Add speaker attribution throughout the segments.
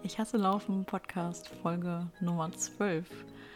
Speaker 1: Ich hasse Laufen Podcast Folge Nummer 12.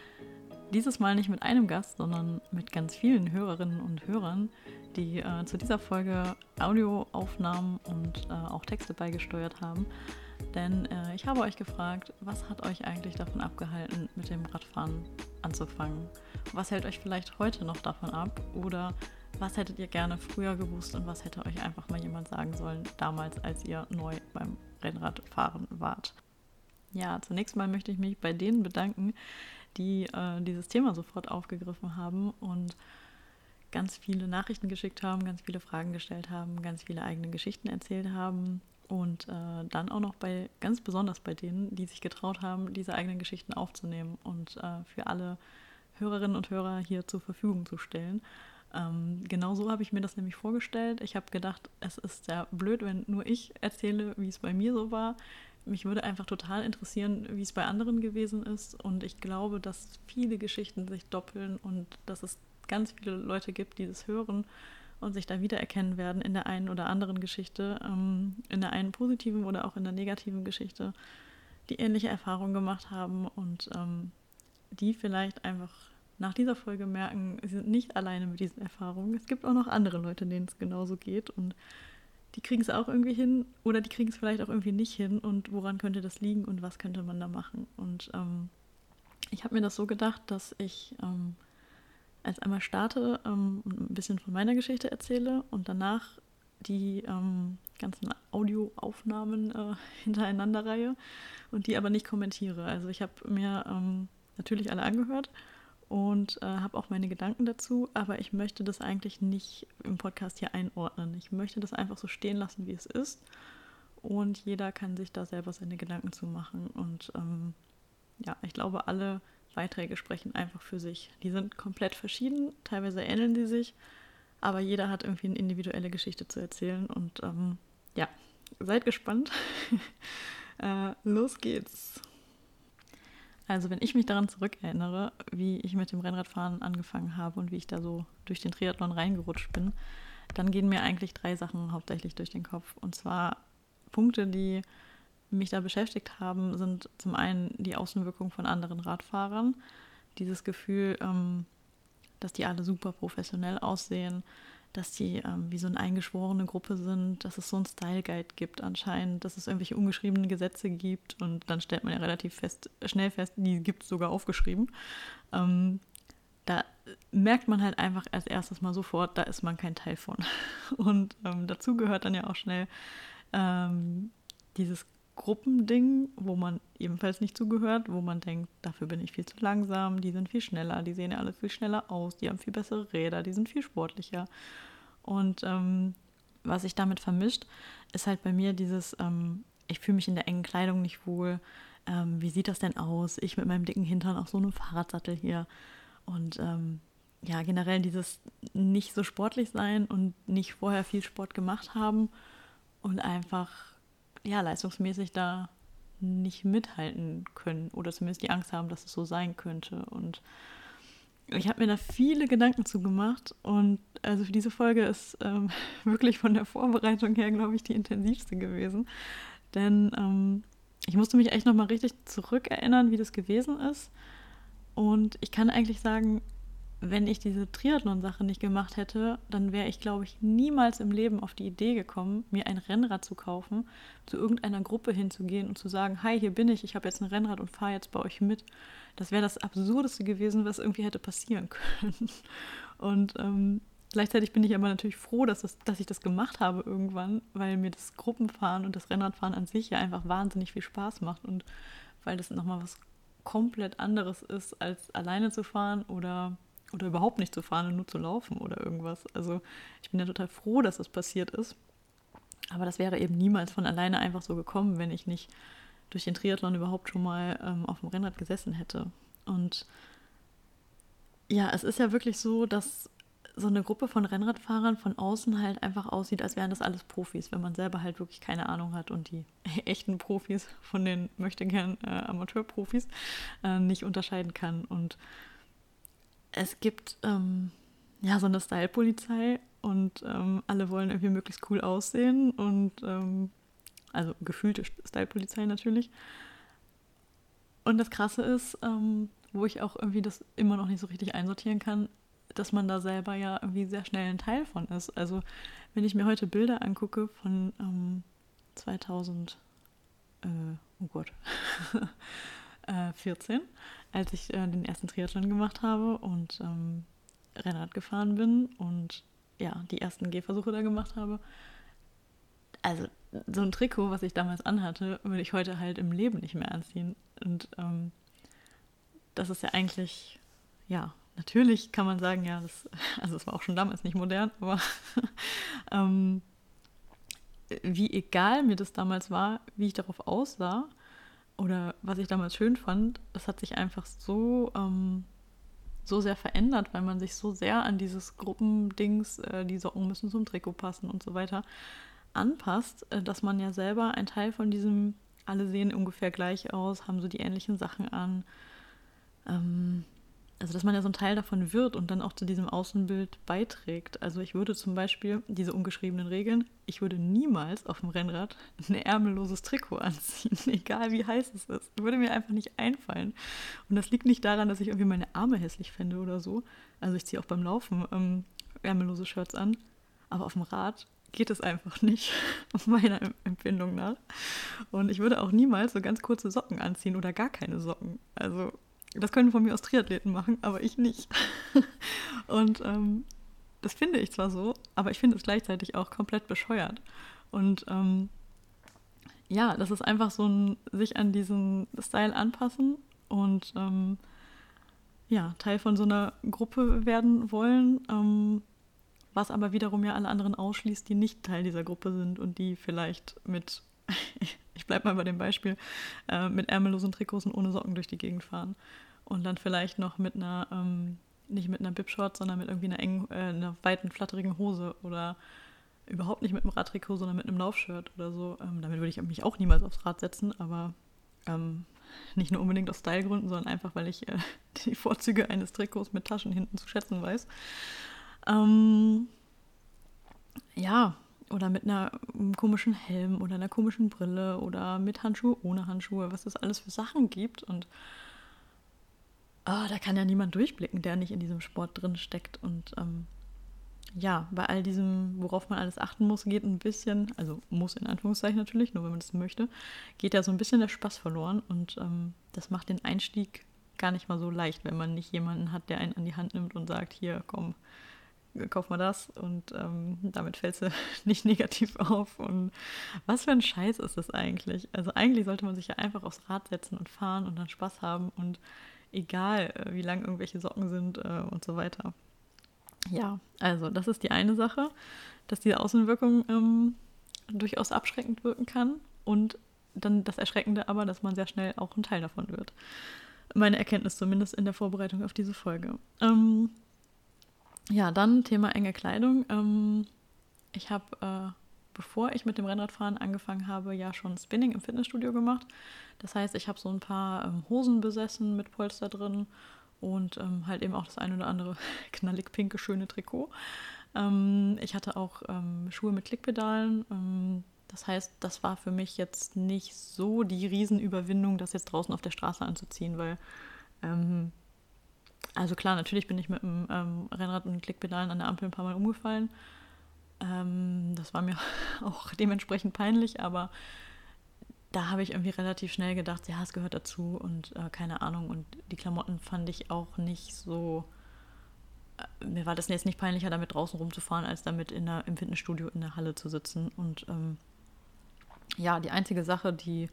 Speaker 1: Dieses Mal nicht mit einem Gast, sondern mit ganz vielen Hörerinnen und Hörern, die zu dieser Folge Audioaufnahmen und auch Texte beigesteuert haben. Denn ich habe euch gefragt, was hat euch eigentlich davon abgehalten, mit dem Radfahren anzufangen? Was hält euch vielleicht heute noch davon ab? Oder was hättet ihr gerne früher gewusst und was hätte euch einfach mal jemand sagen sollen, damals, als ihr neu beim Rennradfahren wart? Ja, zunächst mal möchte ich mich bei denen bedanken, die dieses Thema sofort aufgegriffen haben und ganz viele Nachrichten geschickt haben, ganz viele Fragen gestellt haben, ganz viele eigene Geschichten erzählt haben und dann auch noch ganz besonders bei denen, die sich getraut haben, diese eigenen Geschichten aufzunehmen und für alle Hörerinnen und Hörer hier zur Verfügung zu stellen. Genau so habe ich mir das nämlich vorgestellt. Ich habe gedacht, es ist ja blöd, wenn nur ich erzähle, wie es bei mir so war. Mich würde einfach total interessieren, wie es bei anderen gewesen ist. Und ich glaube, dass viele Geschichten sich doppeln und dass es ganz viele Leute gibt, die das hören und sich da wiedererkennen werden in der einen oder anderen Geschichte, in der einen positiven oder auch in der negativen Geschichte, die ähnliche Erfahrungen gemacht haben und die vielleicht einfach nach dieser Folge merken, sie sind nicht alleine mit diesen Erfahrungen. Es gibt auch noch andere Leute, denen es genauso geht und die kriegen es auch irgendwie hin oder die kriegen es vielleicht auch irgendwie nicht hin und woran könnte das liegen und was könnte man da machen. Und ich habe mir das so gedacht, dass ich als einmal starte, ein bisschen von meiner Geschichte erzähle und danach die ganzen Audioaufnahmen hintereinander reihe und die aber nicht kommentiere. Also ich habe mir natürlich alle angehört und habe auch meine Gedanken dazu, aber ich möchte das eigentlich nicht im Podcast hier einordnen. Ich möchte das einfach so stehen lassen, wie es ist und jeder kann sich da selber seine Gedanken zu machen und ja, ich glaube, alle Beiträge sprechen einfach für sich. Die sind komplett verschieden, teilweise ähneln sie sich, aber jeder hat irgendwie eine individuelle Geschichte zu erzählen und ja, seid gespannt. Los geht's! Also wenn ich mich daran zurückerinnere, wie ich mit dem Rennradfahren angefangen habe und wie ich da so durch den Triathlon reingerutscht bin, dann gehen mir eigentlich 3 Sachen hauptsächlich durch den Kopf. Und zwar Punkte, die mich da beschäftigt haben, sind zum einen die Außenwirkung von anderen Radfahrern. Dieses Gefühl, dass die alle super professionell aussehen, dass die wie so eine eingeschworene Gruppe sind, dass es so einen Style-Guide gibt anscheinend, dass es irgendwelche ungeschriebenen Gesetze gibt und dann stellt man ja relativ schnell fest, die gibt es sogar aufgeschrieben. Da merkt man halt einfach als erstes mal sofort, da ist man kein Teil von. Und dazu gehört dann ja auch schnell dieses Gruppending, wo man ebenfalls nicht zugehört, wo man denkt, dafür bin ich viel zu langsam, die sind viel schneller, die sehen ja alle viel schneller aus, die haben viel bessere Räder, die sind viel sportlicher. Und was sich damit vermischt, ist halt bei mir dieses, ich fühle mich in der engen Kleidung nicht wohl, wie sieht das denn aus? Ich mit meinem dicken Hintern auf so einem Fahrradsattel hier. Und ja, generell dieses nicht so sportlich sein und nicht vorher viel Sport gemacht haben und einfach ja, leistungsmäßig da nicht mithalten können oder zumindest die Angst haben, dass es so sein könnte. Und ich habe mir da viele Gedanken zu gemacht und also für diese Folge ist wirklich von der Vorbereitung her, glaube ich, die intensivste gewesen. Denn ich musste mich echt nochmal richtig zurückerinnern, wie das gewesen ist. Und ich kann eigentlich sagen, wenn ich diese Triathlon-Sache nicht gemacht hätte, dann wäre ich, glaube ich, niemals im Leben auf die Idee gekommen, mir ein Rennrad zu kaufen, zu irgendeiner Gruppe hinzugehen und zu sagen, hi, hier bin ich habe jetzt ein Rennrad und fahre jetzt bei euch mit. Das wäre das Absurdeste gewesen, was irgendwie hätte passieren können. Und gleichzeitig bin ich aber natürlich froh, dass ich das gemacht habe irgendwann, weil mir das Gruppenfahren und das Rennradfahren an sich ja einfach wahnsinnig viel Spaß macht und weil das nochmal was komplett anderes ist, als alleine zu fahren oder überhaupt nicht zu fahren und nur zu laufen oder irgendwas. Also ich bin ja total froh, dass das passiert ist. Aber das wäre eben niemals von alleine einfach so gekommen, wenn ich nicht durch den Triathlon überhaupt schon mal auf dem Rennrad gesessen hätte. Und ja, es ist ja wirklich so, dass so eine Gruppe von Rennradfahrern von außen halt einfach aussieht, als wären das alles Profis, wenn man selber halt wirklich keine Ahnung hat und die echten Profis von den möchtegern Amateurprofis nicht unterscheiden kann. Und es gibt ja so eine Style-Polizei und alle wollen irgendwie möglichst cool aussehen und also gefühlte Style-Polizei natürlich. Und das Krasse ist, wo ich auch irgendwie das immer noch nicht so richtig einsortieren kann, dass man da selber ja irgendwie sehr schnell ein Teil von ist. Also wenn ich mir heute Bilder angucke von 2000, oh Gott, 14, als ich den ersten Triathlon gemacht habe und Rennrad gefahren bin und ja, die ersten Gehversuche da gemacht habe. Also so ein Trikot, was ich damals anhatte, würde ich heute halt im Leben nicht mehr anziehen. Und das ist ja eigentlich, ja, natürlich kann man sagen, ja, also es war auch schon damals nicht modern, aber wie egal mir das damals war, wie ich darauf aussah oder was ich damals schön fand, das hat sich einfach so, so sehr verändert, weil man sich so sehr an dieses Gruppendings, die Socken müssen zum Trikot passen und so weiter, anpasst, dass man ja selber ein Teil von diesem, alle sehen ungefähr gleich aus, haben so die ähnlichen Sachen an, also dass man ja so ein Teil davon wird und dann auch zu diesem Außenbild beiträgt. Also ich würde zum Beispiel, diese ungeschriebenen Regeln, ich würde niemals auf dem Rennrad ein ärmelloses Trikot anziehen, egal wie heiß es ist. Würde mir einfach nicht einfallen. Und das liegt nicht daran, dass ich irgendwie meine Arme hässlich fände oder so. Also ich ziehe auch beim Laufen ärmellose Shirts an, aber auf dem Rad geht es einfach nicht, meiner Empfindung nach. Und ich würde auch niemals so ganz kurze Socken anziehen oder gar keine Socken. Also das können von mir aus Triathleten machen, aber ich nicht. Und das finde ich zwar so, aber ich finde es gleichzeitig auch komplett bescheuert. Und ja, das ist einfach so ein sich an diesen Style anpassen und ja, Teil von so einer Gruppe werden wollen, was aber wiederum ja alle anderen ausschließt, die nicht Teil dieser Gruppe sind und die vielleicht mit, ich bleibe mal bei dem Beispiel, mit ärmellosen Trikots und ohne Socken durch die Gegend fahren. Und dann vielleicht noch mit einer, nicht mit einer Bib-Short, sondern mit irgendwie einer engen, einer weiten, flatterigen Hose oder überhaupt nicht mit einem Radtrikot, sondern mit einem Laufshirt oder so. Damit würde ich mich auch niemals aufs Rad setzen, aber nicht nur unbedingt aus Stylegründen, sondern einfach, weil ich die Vorzüge eines Trikots mit Taschen hinten zu schätzen weiß. Ja, oder mit einer komischen Helm oder einer komischen Brille oder mit Handschuhe, ohne Handschuhe, was es alles für Sachen gibt. Und da kann ja niemand durchblicken, der nicht in diesem Sport drin steckt. Und ja, bei all diesem, worauf man alles achten muss, geht ein bisschen, also muss in Anführungszeichen natürlich, nur wenn man das möchte, geht ja so ein bisschen der Spaß verloren. Und das macht den Einstieg gar nicht mal so leicht, wenn man nicht jemanden hat, der einen an die Hand nimmt und sagt, hier, komm, kauf mal das und damit fällst du nicht negativ auf. Und was für ein Scheiß ist das eigentlich? Also eigentlich sollte man sich ja einfach aufs Rad setzen und fahren und dann Spaß haben und egal, wie lang irgendwelche Socken sind und so weiter. Ja, also das ist die eine Sache, dass diese Außenwirkung durchaus abschreckend wirken kann und dann das Erschreckende aber, dass man sehr schnell auch ein Teil davon wird. Meine Erkenntnis zumindest in der Vorbereitung auf diese Folge. Ja, dann Thema enge Kleidung. Ich habe, bevor ich mit dem Rennradfahren angefangen habe, ja schon Spinning im Fitnessstudio gemacht. Das heißt, ich habe so ein paar Hosen besessen mit Polster drin und halt eben auch das ein oder andere knallig pinke, schöne Trikot. Ich hatte auch Schuhe mit Klickpedalen. Das heißt, das war für mich jetzt nicht so die Riesenüberwindung, das jetzt draußen auf der Straße anzuziehen, weil also klar, natürlich bin ich mit dem Rennrad und Klickpedalen an der Ampel ein paar Mal umgefallen. Das war mir auch dementsprechend peinlich, aber da habe ich irgendwie relativ schnell gedacht, ja, es gehört dazu und keine Ahnung. Und die Klamotten fand ich auch nicht so, mir war das jetzt nicht peinlicher, damit draußen rumzufahren, als damit im Fitnessstudio in der Halle zu sitzen. Und ja, die einzige Sache, die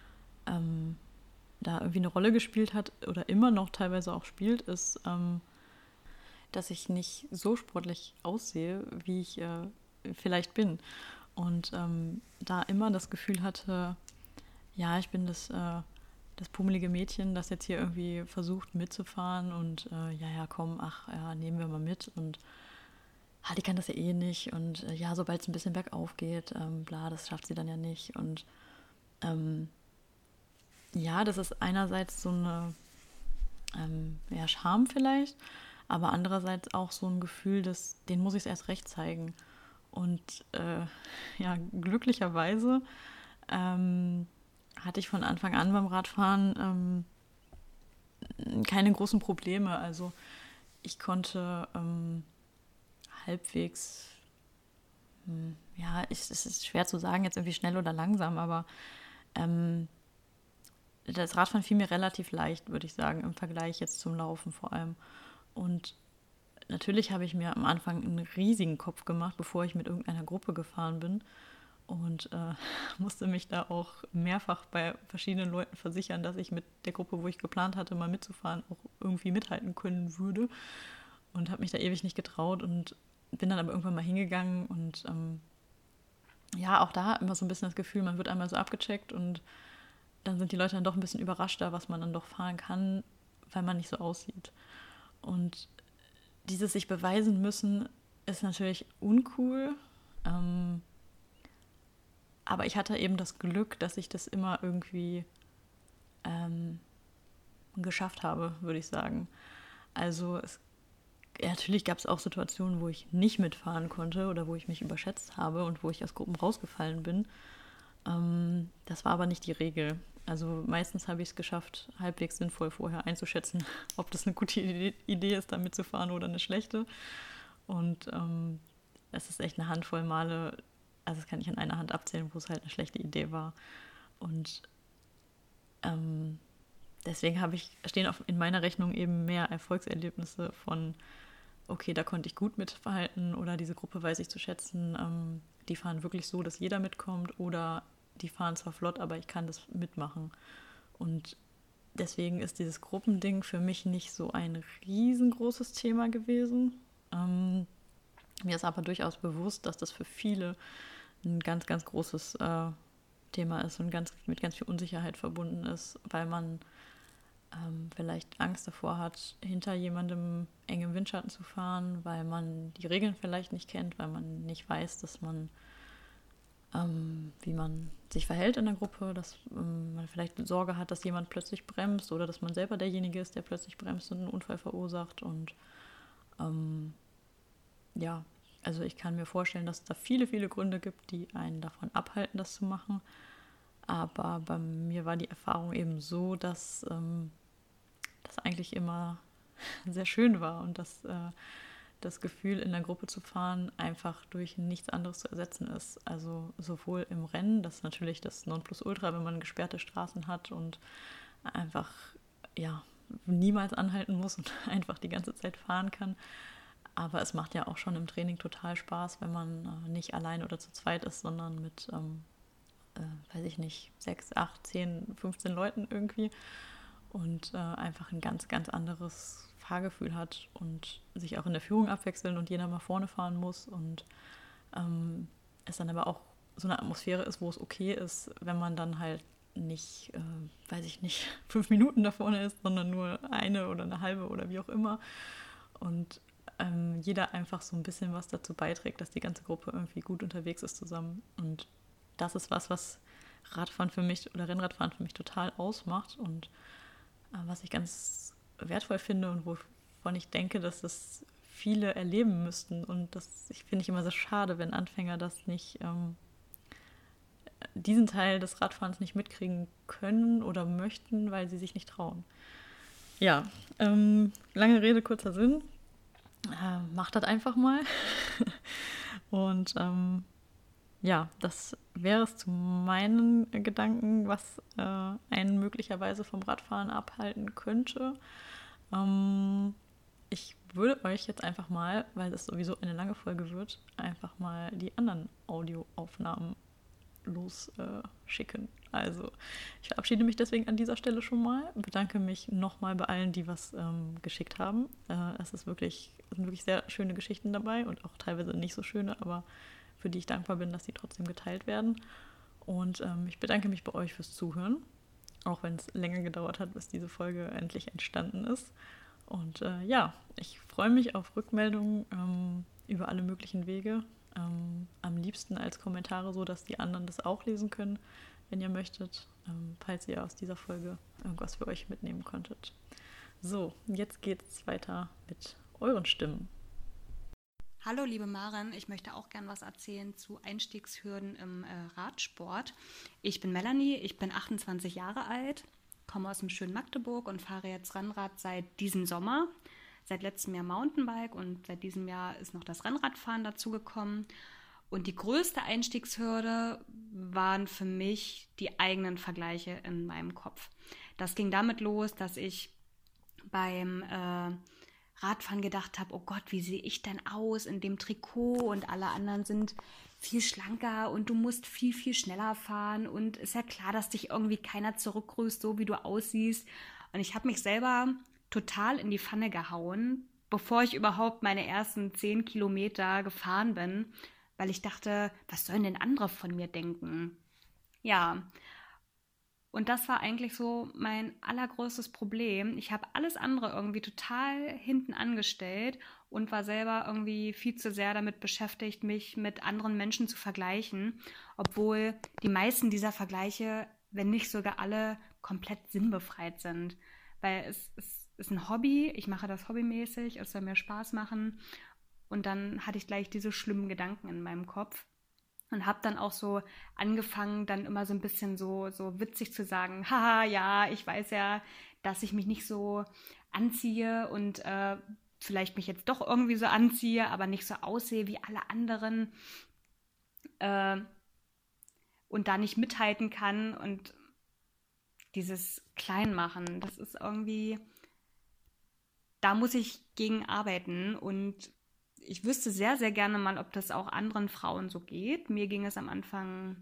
Speaker 1: da irgendwie eine Rolle gespielt hat oder immer noch teilweise auch spielt, ist, dass ich nicht so sportlich aussehe, wie ich vielleicht bin. Und da immer das Gefühl hatte, ja, ich bin das pummelige Mädchen, das jetzt hier irgendwie versucht mitzufahren und ja, komm, ach, ja, nehmen wir mal mit und die kann das ja eh nicht und ja, sobald es ein bisschen bergauf geht, bla, das schafft sie dann ja nicht und ja, das ist einerseits so eine ja, Scham vielleicht, aber andererseits auch so ein Gefühl, den muss ich es erst recht zeigen. Und ja, glücklicherweise hatte ich von Anfang an beim Radfahren keine großen Probleme. Also ich konnte halbwegs, es ist schwer zu sagen, jetzt irgendwie schnell oder langsam, aber das Radfahren fiel mir relativ leicht, würde ich sagen, im Vergleich jetzt zum Laufen vor allem. Und natürlich habe ich mir am Anfang einen riesigen Kopf gemacht, bevor ich mit irgendeiner Gruppe gefahren bin. Und musste mich da auch mehrfach bei verschiedenen Leuten versichern, dass ich mit der Gruppe, wo ich geplant hatte, mal mitzufahren, auch irgendwie mithalten können würde. Und habe mich da ewig nicht getraut und bin dann aber irgendwann mal hingegangen. Und auch da immer so ein bisschen das Gefühl, man wird einmal so abgecheckt und dann sind die Leute dann doch ein bisschen überraschter, was man dann doch fahren kann, weil man nicht so aussieht. Und dieses sich beweisen müssen ist natürlich uncool. Aber ich hatte eben das Glück, dass ich das immer irgendwie geschafft habe, würde ich sagen. Also natürlich gab es auch Situationen, wo ich nicht mitfahren konnte oder wo ich mich überschätzt habe und wo ich aus Gruppen rausgefallen bin. Das war aber nicht die Regel. Also meistens habe ich es geschafft, halbwegs sinnvoll vorher einzuschätzen, ob das eine gute Idee ist, da mitzufahren oder eine schlechte. Und es ist echt eine Handvoll Male, also das kann ich an einer Hand abzählen, wo es halt eine schlechte Idee war. Und deswegen stehen in meiner Rechnung eben mehr Erfolgserlebnisse von, okay, da konnte ich gut mitverhalten oder diese Gruppe weiß ich zu schätzen, die fahren wirklich so, dass jeder mitkommt oder die fahren zwar flott, aber ich kann das mitmachen. Und deswegen ist dieses Gruppending für mich nicht so ein riesengroßes Thema gewesen. Mir ist aber durchaus bewusst, dass das für viele ein ganz, ganz großes Thema ist und mit ganz viel Unsicherheit verbunden ist, weil man vielleicht Angst davor hat, hinter jemandem eng im Windschatten zu fahren, weil man die Regeln vielleicht nicht kennt, weil man nicht weiß, dass man wie man sich verhält in der Gruppe, dass man vielleicht Sorge hat, dass jemand plötzlich bremst oder dass man selber derjenige ist, der plötzlich bremst und einen Unfall verursacht. Und also ich kann mir vorstellen, dass es da viele, viele Gründe gibt, die einen davon abhalten, das zu machen. Aber bei mir war die Erfahrung eben so, dass das eigentlich immer sehr schön war und dass das Gefühl, in der Gruppe zu fahren, einfach durch nichts anderes zu ersetzen ist. Also sowohl im Rennen, das ist natürlich das Nonplusultra, wenn man gesperrte Straßen hat und einfach niemals anhalten muss und einfach die ganze Zeit fahren kann. Aber es macht ja auch schon im Training total Spaß, wenn man nicht allein oder zu zweit ist, sondern mit, 6, 8, 10, 15 Leuten irgendwie und einfach ein ganz, ganz anderes Fahrgefühl hat und sich auch in der Führung abwechseln und jeder mal vorne fahren muss und es dann aber auch so eine Atmosphäre ist, wo es okay ist, wenn man dann halt nicht, 5 Minuten da vorne ist, sondern nur eine oder eine halbe oder wie auch immer und jeder einfach so ein bisschen was dazu beiträgt, dass die ganze Gruppe irgendwie gut unterwegs ist zusammen. Und das ist was Radfahren für mich oder Rennradfahren für mich total ausmacht und was ich ganz wertvoll finde und wovon ich denke, dass das viele erleben müssten. Und das finde ich immer so schade, wenn Anfänger das nicht, diesen Teil des Radfahrens nicht mitkriegen können oder möchten, weil sie sich nicht trauen. Ja, lange Rede, kurzer Sinn. Macht das einfach mal. Und das wäre es zu meinen Gedanken, was einen möglicherweise vom Radfahren abhalten könnte. Ich würde euch jetzt einfach mal, weil es sowieso eine lange Folge wird, einfach mal die anderen Audioaufnahmen losschicken. Also ich verabschiede mich deswegen an dieser Stelle schon mal, bedanke mich nochmal bei allen, die was geschickt haben. Es sind wirklich sehr schöne Geschichten dabei und auch teilweise nicht so schöne, aber für die ich dankbar bin, dass sie trotzdem geteilt werden. Und ich bedanke mich bei euch fürs Zuhören, auch wenn es länger gedauert hat, bis diese Folge endlich entstanden ist. Und ich freue mich auf Rückmeldungen über alle möglichen Wege. Am liebsten als Kommentare, so dass die anderen das auch lesen können, wenn ihr möchtet, falls ihr aus dieser Folge irgendwas für euch mitnehmen konntet. So, jetzt geht's weiter mit euren Stimmen.
Speaker 2: Hallo liebe Maren, ich möchte auch gern was erzählen zu Einstiegshürden im Radsport. Ich bin Melanie, ich bin 28 Jahre alt, komme aus dem schönen Magdeburg und fahre jetzt Rennrad seit diesem Sommer. Seit letztem Jahr Mountainbike und seit diesem Jahr ist noch das Rennradfahren dazugekommen. Und die größte Einstiegshürde waren für mich die eigenen Vergleiche in meinem Kopf. Das ging damit los, dass ich beim Radfahren gedacht habe, oh Gott, wie sehe ich denn aus in dem Trikot und alle anderen sind viel schlanker und du musst viel, viel schneller fahren und ist ja klar, dass dich irgendwie keiner zurückgrüßt, so wie du aussiehst. Und ich habe mich selber total in die Pfanne gehauen, bevor ich überhaupt meine ersten 10 Kilometer gefahren bin, weil ich dachte, was sollen denn andere von mir denken? Ja, und das war eigentlich so mein allergrößtes Problem. Ich habe alles andere irgendwie total hinten angestellt und war selber irgendwie viel zu sehr damit beschäftigt, mich mit anderen Menschen zu vergleichen, obwohl die meisten dieser Vergleiche, wenn nicht sogar alle, komplett sinnbefreit sind. Weil es ist ein Hobby, ich mache das hobbymäßig, es soll mir Spaß machen. Und dann hatte ich gleich diese schlimmen Gedanken in meinem Kopf. Und habe dann auch so angefangen, dann immer so ein bisschen so witzig zu sagen, haha, ja, ich weiß ja, dass ich mich nicht so anziehe und vielleicht mich jetzt doch irgendwie so anziehe, aber nicht so aussehe wie alle anderen und da nicht mithalten kann. Und dieses Kleinmachen, das ist irgendwie, da muss ich gegen arbeiten und ich wüsste sehr, sehr gerne mal, ob das auch anderen Frauen so geht. Mir ging es am Anfang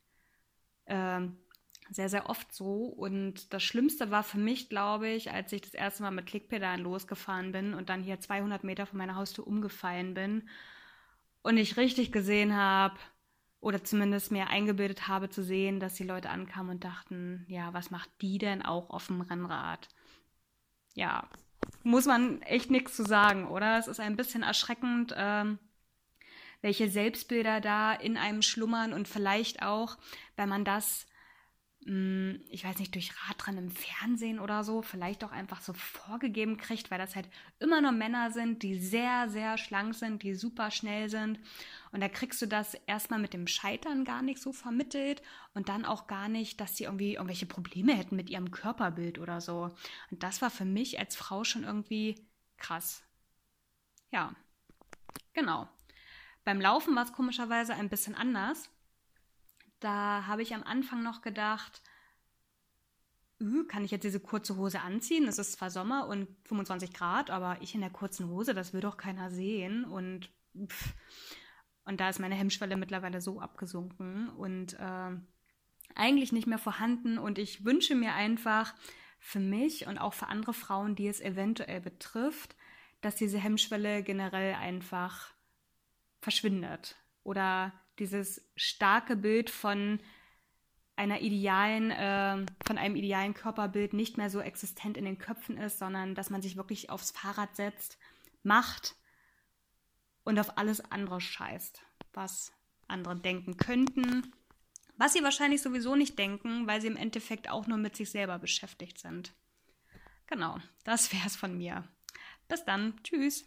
Speaker 2: sehr, sehr oft so. Und das Schlimmste war für mich, glaube ich, als ich das erste Mal mit Klickpedalen losgefahren bin und dann hier 200 Meter von meiner Haustür umgefallen bin und ich richtig gesehen habe oder zumindest mir eingebildet habe zu sehen, dass die Leute ankamen und dachten, ja, was macht die denn auch auf dem Rennrad? Ja, muss man echt nichts zu sagen, oder? Es ist ein bisschen erschreckend, welche Selbstbilder da in einem schlummern und vielleicht auch, wenn man das, ich weiß nicht, durch Radrennen im Fernsehen oder so, vielleicht auch einfach so vorgegeben kriegt, weil das halt immer nur Männer sind, die sehr, sehr schlank sind, die super schnell sind. Und da kriegst du das erstmal mit dem Scheitern gar nicht so vermittelt und dann auch gar nicht, dass sie irgendwie irgendwelche Probleme hätten mit ihrem Körperbild oder so. Und das war für mich als Frau schon irgendwie krass. Ja, genau. Beim Laufen war es komischerweise ein bisschen anders. Da habe ich am Anfang noch gedacht, kann ich jetzt diese kurze Hose anziehen? Es ist zwar Sommer und 25 Grad, aber ich in der kurzen Hose, das will doch keiner sehen. Und da ist meine Hemmschwelle mittlerweile so abgesunken und eigentlich nicht mehr vorhanden. Und ich wünsche mir einfach für mich und auch für andere Frauen, die es eventuell betrifft, dass diese Hemmschwelle generell einfach verschwindet. Oder dieses starke Bild von einem idealen Körperbild nicht mehr so existent in den Köpfen ist, sondern dass man sich wirklich aufs Fahrrad setzt, macht und auf alles andere scheißt, was andere denken könnten, was sie wahrscheinlich sowieso nicht denken, weil sie im Endeffekt auch nur mit sich selber beschäftigt sind. Genau, das wär's von mir. Bis dann, tschüss.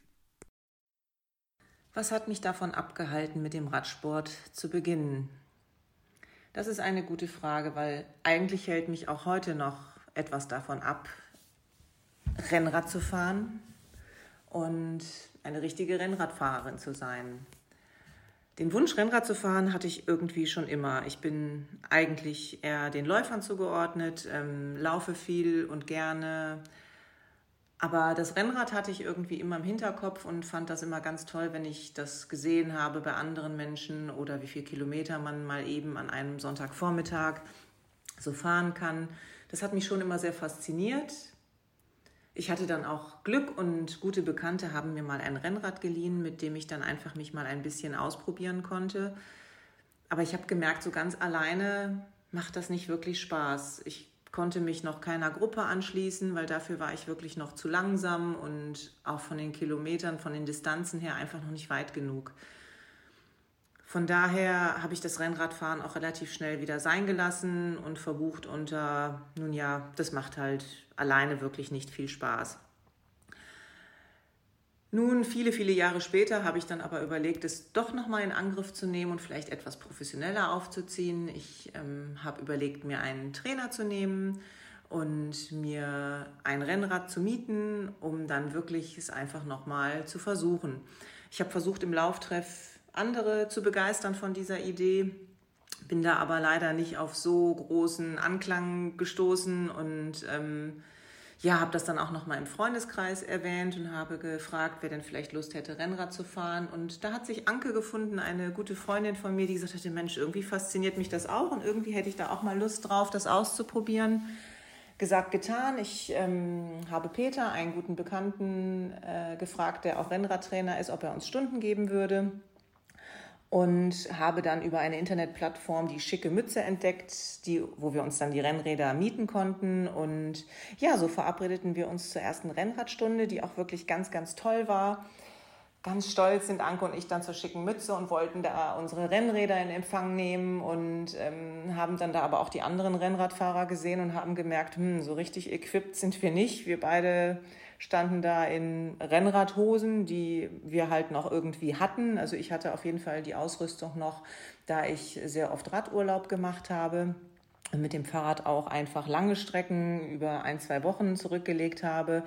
Speaker 3: Was hat mich davon abgehalten, mit dem Radsport zu beginnen? Das ist eine gute Frage, weil eigentlich hält mich auch heute noch etwas davon ab, Rennrad zu fahren und eine richtige Rennradfahrerin zu sein. Den Wunsch, Rennrad zu fahren, hatte ich irgendwie schon immer. Ich bin eigentlich eher den Läufern zugeordnet, laufe viel und gerne. Aber das Rennrad hatte ich irgendwie immer im Hinterkopf und fand das immer ganz toll, wenn ich das gesehen habe bei anderen Menschen oder wie viele Kilometer man mal eben an einem Sonntagvormittag so fahren kann. Das hat mich schon immer sehr fasziniert. Ich hatte dann auch Glück und gute Bekannte haben mir mal ein Rennrad geliehen, mit dem ich dann einfach mich mal ein bisschen ausprobieren konnte. Aber ich habe gemerkt, so ganz alleine macht das nicht wirklich Spaß. Ich konnte mich noch keiner Gruppe anschließen, weil dafür war ich wirklich noch zu langsam und auch von den Kilometern, von den Distanzen her einfach noch nicht weit genug. Von daher habe ich das Rennradfahren auch relativ schnell wieder sein gelassen und verbucht unter, nun ja, das macht halt alleine wirklich nicht viel Spaß. Nun, viele, viele Jahre später habe ich dann aber überlegt, es doch nochmal in Angriff zu nehmen und vielleicht etwas professioneller aufzuziehen. Ich habe überlegt, mir einen Trainer zu nehmen und mir ein Rennrad zu mieten, um dann wirklich es einfach nochmal zu versuchen. Ich habe versucht, im Lauftreff andere zu begeistern von dieser Idee, bin da aber leider nicht auf so großen Anklang gestoßen und habe das dann auch noch mal im Freundeskreis erwähnt und habe gefragt, wer denn vielleicht Lust hätte, Rennrad zu fahren. Und da hat sich Anke gefunden, eine gute Freundin von mir, die gesagt hatte, Mensch, irgendwie fasziniert mich das auch und irgendwie hätte ich da auch mal Lust drauf, das auszuprobieren. Gesagt, getan. Ich habe Peter, einen guten Bekannten, gefragt, der auch Rennradtrainer ist, ob er uns Stunden geben würde. Und habe dann über eine Internetplattform die schicke Mütze entdeckt, wo wir uns dann die Rennräder mieten konnten. Und ja, so verabredeten wir uns zur ersten Rennradstunde, die auch wirklich ganz, ganz toll war. Ganz stolz sind Anke und ich dann zur schicken Mütze und wollten da unsere Rennräder in Empfang nehmen und haben dann da aber auch die anderen Rennradfahrer gesehen und haben gemerkt, so richtig equipped sind wir nicht. Wir beide standen da in Rennradhosen, die wir halt noch irgendwie hatten. Also ich hatte auf jeden Fall die Ausrüstung noch, da ich sehr oft Radurlaub gemacht habe und mit dem Fahrrad auch einfach lange Strecken über 1-2 Wochen zurückgelegt habe.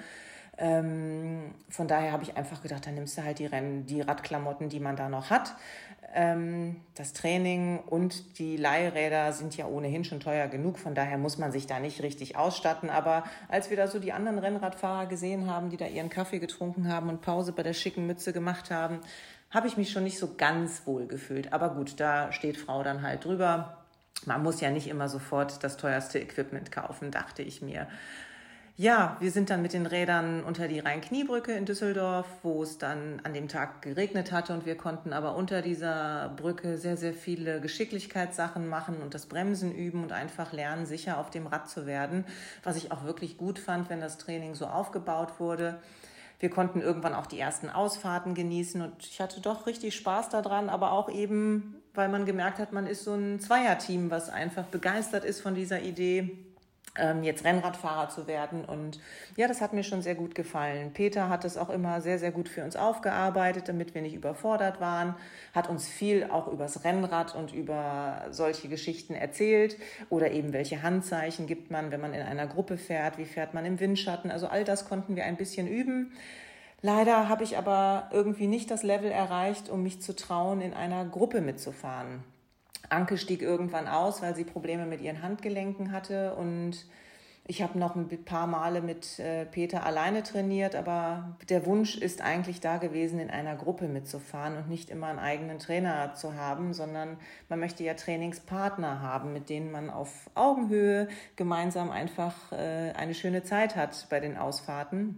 Speaker 3: Von daher habe ich einfach gedacht, dann nimmst du halt die Radklamotten, die man da noch hat. Das Training und die Leihräder sind ja ohnehin schon teuer genug, von daher muss man sich da nicht richtig ausstatten. Aber als wir da so die anderen Rennradfahrer gesehen haben, die da ihren Kaffee getrunken haben und Pause bei der schicken Mütze gemacht haben, habe ich mich schon nicht so ganz wohl gefühlt. Aber gut, da steht Frau dann halt drüber. Man muss ja nicht immer sofort das teuerste Equipment kaufen, dachte ich mir. Ja, wir sind dann mit den Rädern unter die Rhein-Kniebrücke in Düsseldorf, wo es dann an dem Tag geregnet hatte und wir konnten aber unter dieser Brücke sehr, sehr viele Geschicklichkeitssachen machen und das Bremsen üben und einfach lernen, sicher auf dem Rad zu werden, was ich auch wirklich gut fand, wenn das Training so aufgebaut wurde. Wir konnten irgendwann auch die ersten Ausfahrten genießen und ich hatte doch richtig Spaß daran, aber auch eben, weil man gemerkt hat, man ist so ein Zweierteam, was einfach begeistert ist von dieser Idee, jetzt Rennradfahrer zu werden. Und ja, das hat mir schon sehr gut gefallen. Peter hat es auch immer sehr, sehr gut für uns aufgearbeitet, damit wir nicht überfordert waren, hat uns viel auch übers Rennrad und über solche Geschichten erzählt oder eben welche Handzeichen gibt man, wenn man in einer Gruppe fährt, wie fährt man im Windschatten. Also all das konnten wir ein bisschen üben. Leider habe ich aber irgendwie nicht das Level erreicht, um mich zu trauen, in einer Gruppe mitzufahren. Anke stieg irgendwann aus, weil sie Probleme mit ihren Handgelenken hatte und ich habe noch ein paar Male mit Peter alleine trainiert, aber der Wunsch ist eigentlich da gewesen, in einer Gruppe mitzufahren und nicht immer einen eigenen Trainer zu haben, sondern man möchte ja Trainingspartner haben, mit denen man auf Augenhöhe gemeinsam einfach eine schöne Zeit hat bei den Ausfahrten.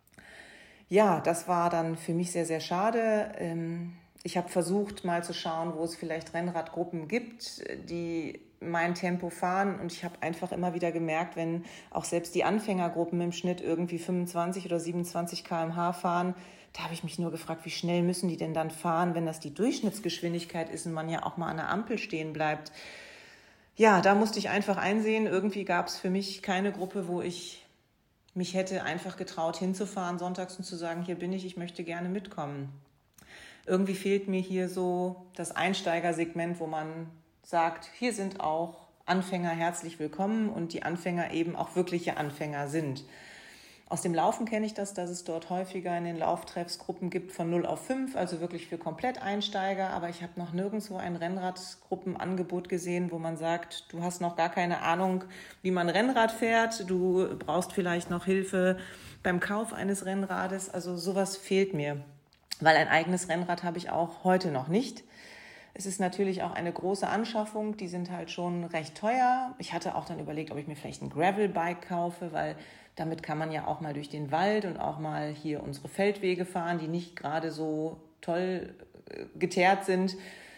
Speaker 3: Ja, das war dann für mich sehr, sehr schade. Ich habe versucht, mal zu schauen, wo es vielleicht Rennradgruppen gibt, die mein Tempo fahren. Und ich habe einfach immer wieder gemerkt, wenn auch selbst die Anfängergruppen im Schnitt irgendwie 25 oder 27 km/h fahren, da habe ich mich nur gefragt, wie schnell müssen die denn dann fahren, wenn das die Durchschnittsgeschwindigkeit ist und man ja auch mal an der Ampel stehen bleibt. Ja, da musste ich einfach einsehen, irgendwie gab es für mich keine Gruppe, wo ich mich hätte einfach getraut hinzufahren sonntags und zu sagen, hier bin ich möchte gerne mitkommen. Irgendwie fehlt mir hier so das Einsteigersegment, wo man sagt, hier sind auch Anfänger herzlich willkommen und die Anfänger eben auch wirkliche Anfänger sind. Aus dem Laufen kenne ich das, dass es dort häufiger in den Lauftreffs Gruppen gibt von 0 auf 5, also wirklich für Kompletteinsteiger. Aber ich habe noch nirgendwo ein Rennradgruppenangebot gesehen, wo man sagt, du hast noch gar keine Ahnung, wie man Rennrad fährt, du brauchst vielleicht noch Hilfe beim Kauf eines Rennrades. Also sowas fehlt mir. Weil ein eigenes Rennrad habe ich auch heute noch nicht. Es ist natürlich auch eine große Anschaffung, die sind halt schon recht teuer. Ich hatte auch dann überlegt, ob ich mir vielleicht ein Gravelbike kaufe, weil damit kann man ja auch mal durch den Wald und auch mal hier unsere Feldwege fahren, die nicht gerade so toll geteert sind.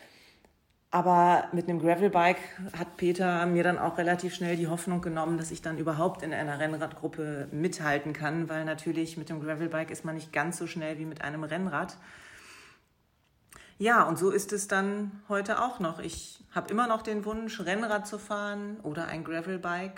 Speaker 3: Aber mit einem Gravelbike hat Peter mir dann auch relativ schnell die Hoffnung genommen, dass ich dann überhaupt in einer Rennradgruppe mithalten kann, weil natürlich mit dem Gravelbike ist man nicht ganz so schnell wie mit einem Rennrad. Ja, und so ist es dann heute auch noch. Ich habe immer noch den Wunsch, Rennrad zu fahren oder ein Gravelbike.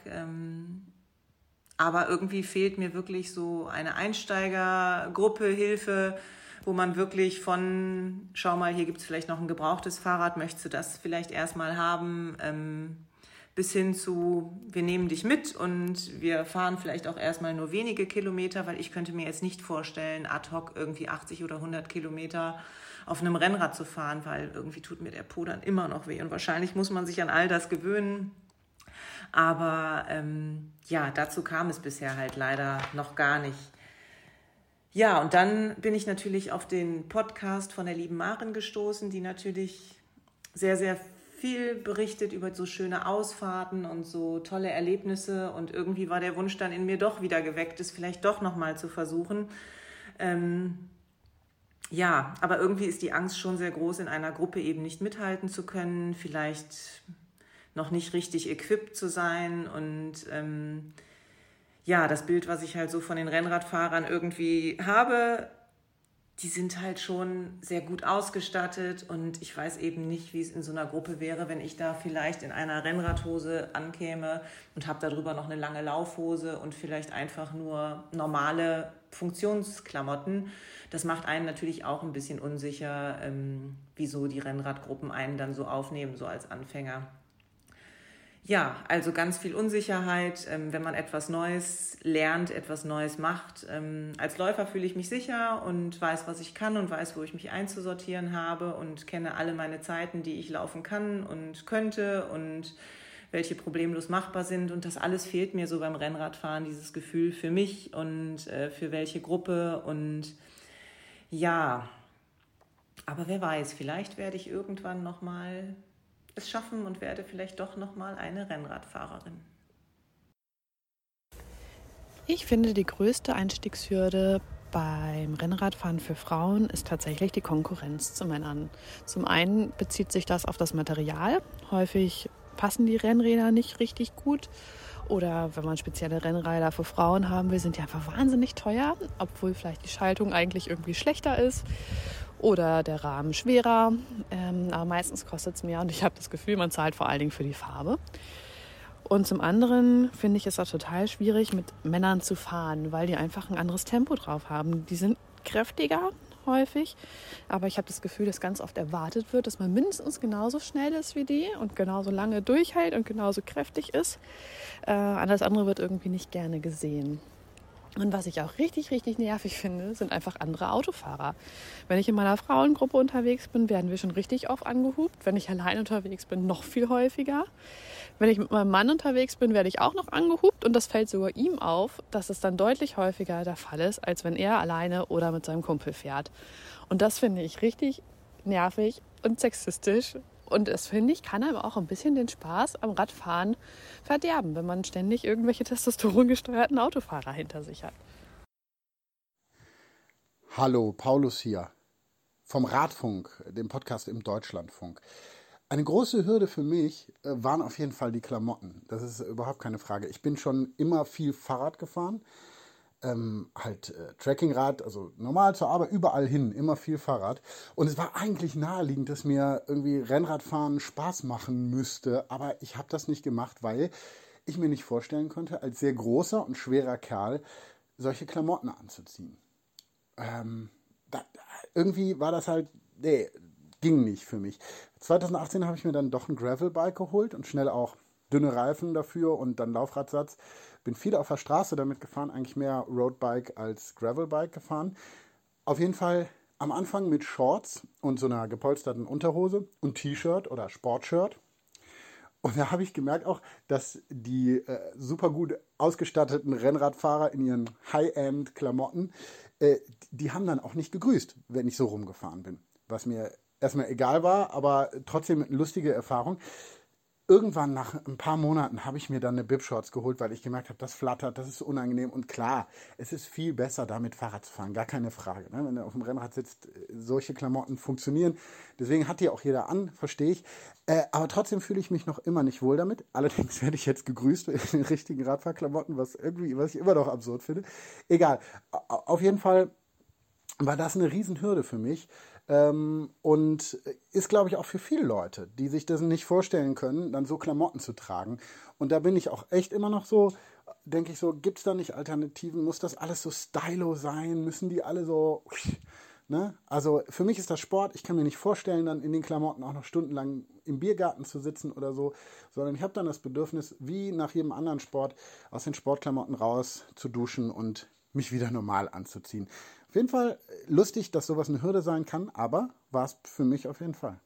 Speaker 3: Aber irgendwie fehlt mir wirklich so eine Einsteigergruppe, Hilfe, wo man wirklich von, schau mal, hier gibt es vielleicht noch ein gebrauchtes Fahrrad, möchtest du das vielleicht erstmal haben, bis hin zu, wir nehmen dich mit und wir fahren vielleicht auch erstmal nur wenige Kilometer, weil ich könnte mir jetzt nicht vorstellen, ad hoc irgendwie 80 oder 100 Kilometer auf einem Rennrad zu fahren, weil irgendwie tut mir der Po dann immer noch weh und wahrscheinlich muss man sich an all das gewöhnen. Aber dazu kam es bisher halt leider noch gar nicht. Ja, und dann bin ich natürlich auf den Podcast von der lieben Maren gestoßen, die natürlich sehr, sehr viel berichtet über so schöne Ausfahrten und so tolle Erlebnisse. Und irgendwie war der Wunsch dann in mir doch wieder geweckt, es vielleicht doch nochmal zu versuchen. Aber irgendwie ist die Angst schon sehr groß, in einer Gruppe eben nicht mithalten zu können, vielleicht noch nicht richtig equipped zu sein und das Bild, was ich halt so von den Rennradfahrern irgendwie habe, die sind halt schon sehr gut ausgestattet und ich weiß eben nicht, wie es in so einer Gruppe wäre, wenn ich da vielleicht in einer Rennradhose ankäme und habe darüber noch eine lange Laufhose und vielleicht einfach nur normale Funktionsklamotten. Das macht einen natürlich auch ein bisschen unsicher, wieso die Rennradgruppen einen dann so aufnehmen, so als Anfänger. Ja, also ganz viel Unsicherheit, wenn man etwas Neues lernt, etwas Neues macht. Als Läufer fühle ich mich sicher und weiß, was ich kann und weiß, wo ich mich einzusortieren habe und kenne alle meine Zeiten, die ich laufen kann und könnte und welche problemlos machbar sind. Und das alles fehlt mir so beim Rennradfahren, dieses Gefühl für mich und für welche Gruppe. Und ja, aber wer weiß, vielleicht werde ich irgendwann nochmal es schaffen und werde vielleicht doch nochmal eine Rennradfahrerin.
Speaker 4: Ich finde, die größte Einstiegshürde beim Rennradfahren für Frauen ist tatsächlich die Konkurrenz zu Männern. Zum einen bezieht sich das auf das Material. Häufig passen die Rennräder nicht richtig gut. Oder wenn man spezielle Rennräder für Frauen haben will, sind die einfach wahnsinnig teuer, obwohl vielleicht die Schaltung eigentlich irgendwie schlechter ist. Oder der Rahmen schwerer, aber meistens kostet es mehr und ich habe das Gefühl, man zahlt vor allen Dingen für die Farbe. Und zum anderen finde ich es auch total schwierig, mit Männern zu fahren, weil die einfach ein anderes Tempo drauf haben. Die sind kräftiger häufig, aber ich habe das Gefühl, dass ganz oft erwartet wird, dass man mindestens genauso schnell ist wie die und genauso lange durchhält und genauso kräftig ist. Alles andere wird irgendwie nicht gerne gesehen. Und was ich auch richtig, richtig nervig finde, sind einfach andere Autofahrer. Wenn ich in meiner Frauengruppe unterwegs bin, werden wir schon richtig oft angehupt. Wenn ich allein unterwegs bin, noch viel häufiger. Wenn ich mit meinem Mann unterwegs bin, werde ich auch noch angehupt. Und das fällt sogar ihm auf, dass es dann deutlich häufiger der Fall ist, als wenn er alleine oder mit seinem Kumpel fährt. Und das finde ich richtig nervig und sexistisch. Und das, finde ich, kann einem auch ein bisschen den Spaß am Radfahren verderben, wenn man ständig irgendwelche testosterongesteuerten Autofahrer hinter sich hat.
Speaker 5: Hallo, Paulus hier vom Radfunk, dem Podcast im Deutschlandfunk. Eine große Hürde für mich waren auf jeden Fall die Klamotten. Das ist überhaupt keine Frage. Ich bin schon immer viel Fahrrad gefahren. Trekkingrad, also normal zur Arbeit, überall hin, immer viel Fahrrad. Und es war eigentlich naheliegend, dass mir irgendwie Rennradfahren Spaß machen müsste, aber ich habe das nicht gemacht, weil ich mir nicht vorstellen konnte, als sehr großer und schwerer Kerl solche Klamotten anzuziehen. Irgendwie war das halt, ging nicht für mich. 2018 habe ich mir dann doch ein Gravelbike geholt und schnell auch dünne Reifen dafür und dann Laufradsatz. Bin viel auf der Straße damit gefahren, eigentlich mehr Roadbike als Gravelbike gefahren. Auf jeden Fall am Anfang mit Shorts und so einer gepolsterten Unterhose und T-Shirt oder Sportshirt. Und da habe ich gemerkt auch, dass die super gut ausgestatteten Rennradfahrer in ihren High-End-Klamotten, die haben dann auch nicht gegrüßt, wenn ich so rumgefahren bin. Was mir erstmal egal war, aber trotzdem eine lustige Erfahrung. Irgendwann nach ein paar Monaten habe ich mir dann eine Bib-Shorts geholt, weil ich gemerkt habe, das flattert, das ist unangenehm. Und klar, es ist viel besser, damit Fahrrad zu fahren, gar keine Frage. Ne? Wenn du auf dem Rennrad sitzt, solche Klamotten funktionieren. Deswegen hat die auch jeder an, verstehe ich. Aber trotzdem fühle ich mich noch immer nicht wohl damit. Allerdings werde ich jetzt gegrüßt in den richtigen Radfahrklamotten, was ich immer noch absurd finde. Egal, auf jeden Fall war das eine Riesenhürde für mich. Und ist, glaube ich, auch für viele Leute, die sich das nicht vorstellen können, dann so Klamotten zu tragen. Und da bin ich auch echt immer noch so, denke ich so, gibt es da nicht Alternativen? Muss das alles so stylo sein? Müssen die alle so Ne? Also für mich ist das Sport. Ich kann mir nicht vorstellen, dann in den Klamotten auch noch stundenlang im Biergarten zu sitzen oder so, sondern ich habe dann das Bedürfnis, wie nach jedem anderen Sport, aus den Sportklamotten raus zu duschen und mich wieder normal anzuziehen. Auf jeden Fall lustig, dass sowas eine Hürde sein kann, aber war es für mich auf jeden Fall.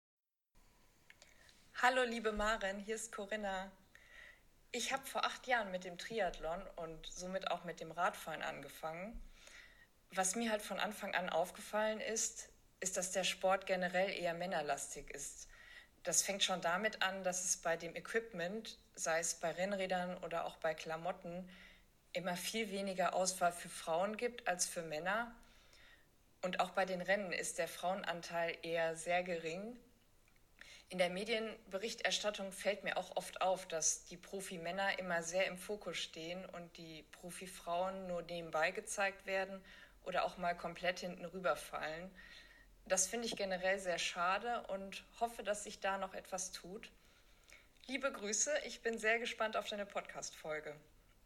Speaker 6: Hallo liebe Maren, hier ist Corinna. Ich habe vor 8 Jahren mit dem Triathlon und somit auch mit dem Radfahren angefangen. Was mir halt von Anfang an aufgefallen ist, dass der Sport generell eher männerlastig ist. Das fängt schon damit an, dass es bei dem Equipment, sei es bei Rennrädern oder auch bei Klamotten, immer viel weniger Auswahl für Frauen gibt als für Männer. Und auch bei den Rennen ist der Frauenanteil eher sehr gering. In der Medienberichterstattung fällt mir auch oft auf, dass die Profi-Männer immer sehr im Fokus stehen und die Profi-Frauen nur nebenbei gezeigt werden oder auch mal komplett hinten rüberfallen. Das finde ich generell sehr schade und hoffe, dass sich da noch etwas tut. Liebe Grüße, ich bin sehr gespannt auf deine Podcast-Folge.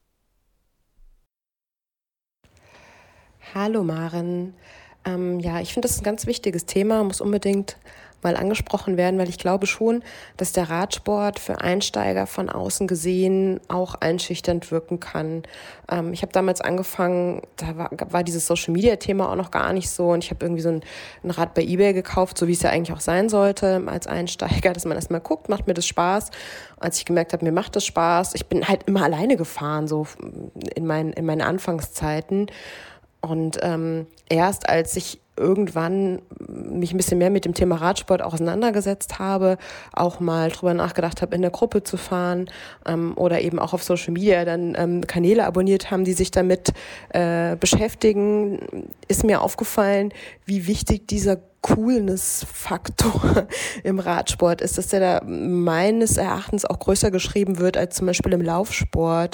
Speaker 7: Hallo Maren. Ja, ich finde das ein ganz wichtiges Thema, muss unbedingt mal angesprochen werden, weil ich glaube schon, dass der Radsport für Einsteiger von außen gesehen auch einschüchternd wirken kann. Ich habe damals angefangen, da war dieses Social-Media-Thema auch noch gar nicht so und ich habe irgendwie so ein Rad bei eBay gekauft, so wie es ja eigentlich auch sein sollte als Einsteiger, dass man erstmal guckt, macht mir das Spaß. Als ich gemerkt habe, mir macht das Spaß, ich bin halt immer alleine gefahren, so in meinen Anfangszeiten. Und erst als ich irgendwann mich ein bisschen mehr mit dem Thema Radsport auseinandergesetzt habe, auch mal drüber nachgedacht habe, in der Gruppe zu fahren oder eben auch auf Social Media dann Kanäle abonniert haben, die sich damit beschäftigen, ist mir aufgefallen, wie wichtig dieser Coolness-Faktor im Radsport ist, dass der da meines Erachtens auch größer geschrieben wird als zum Beispiel im Laufsport.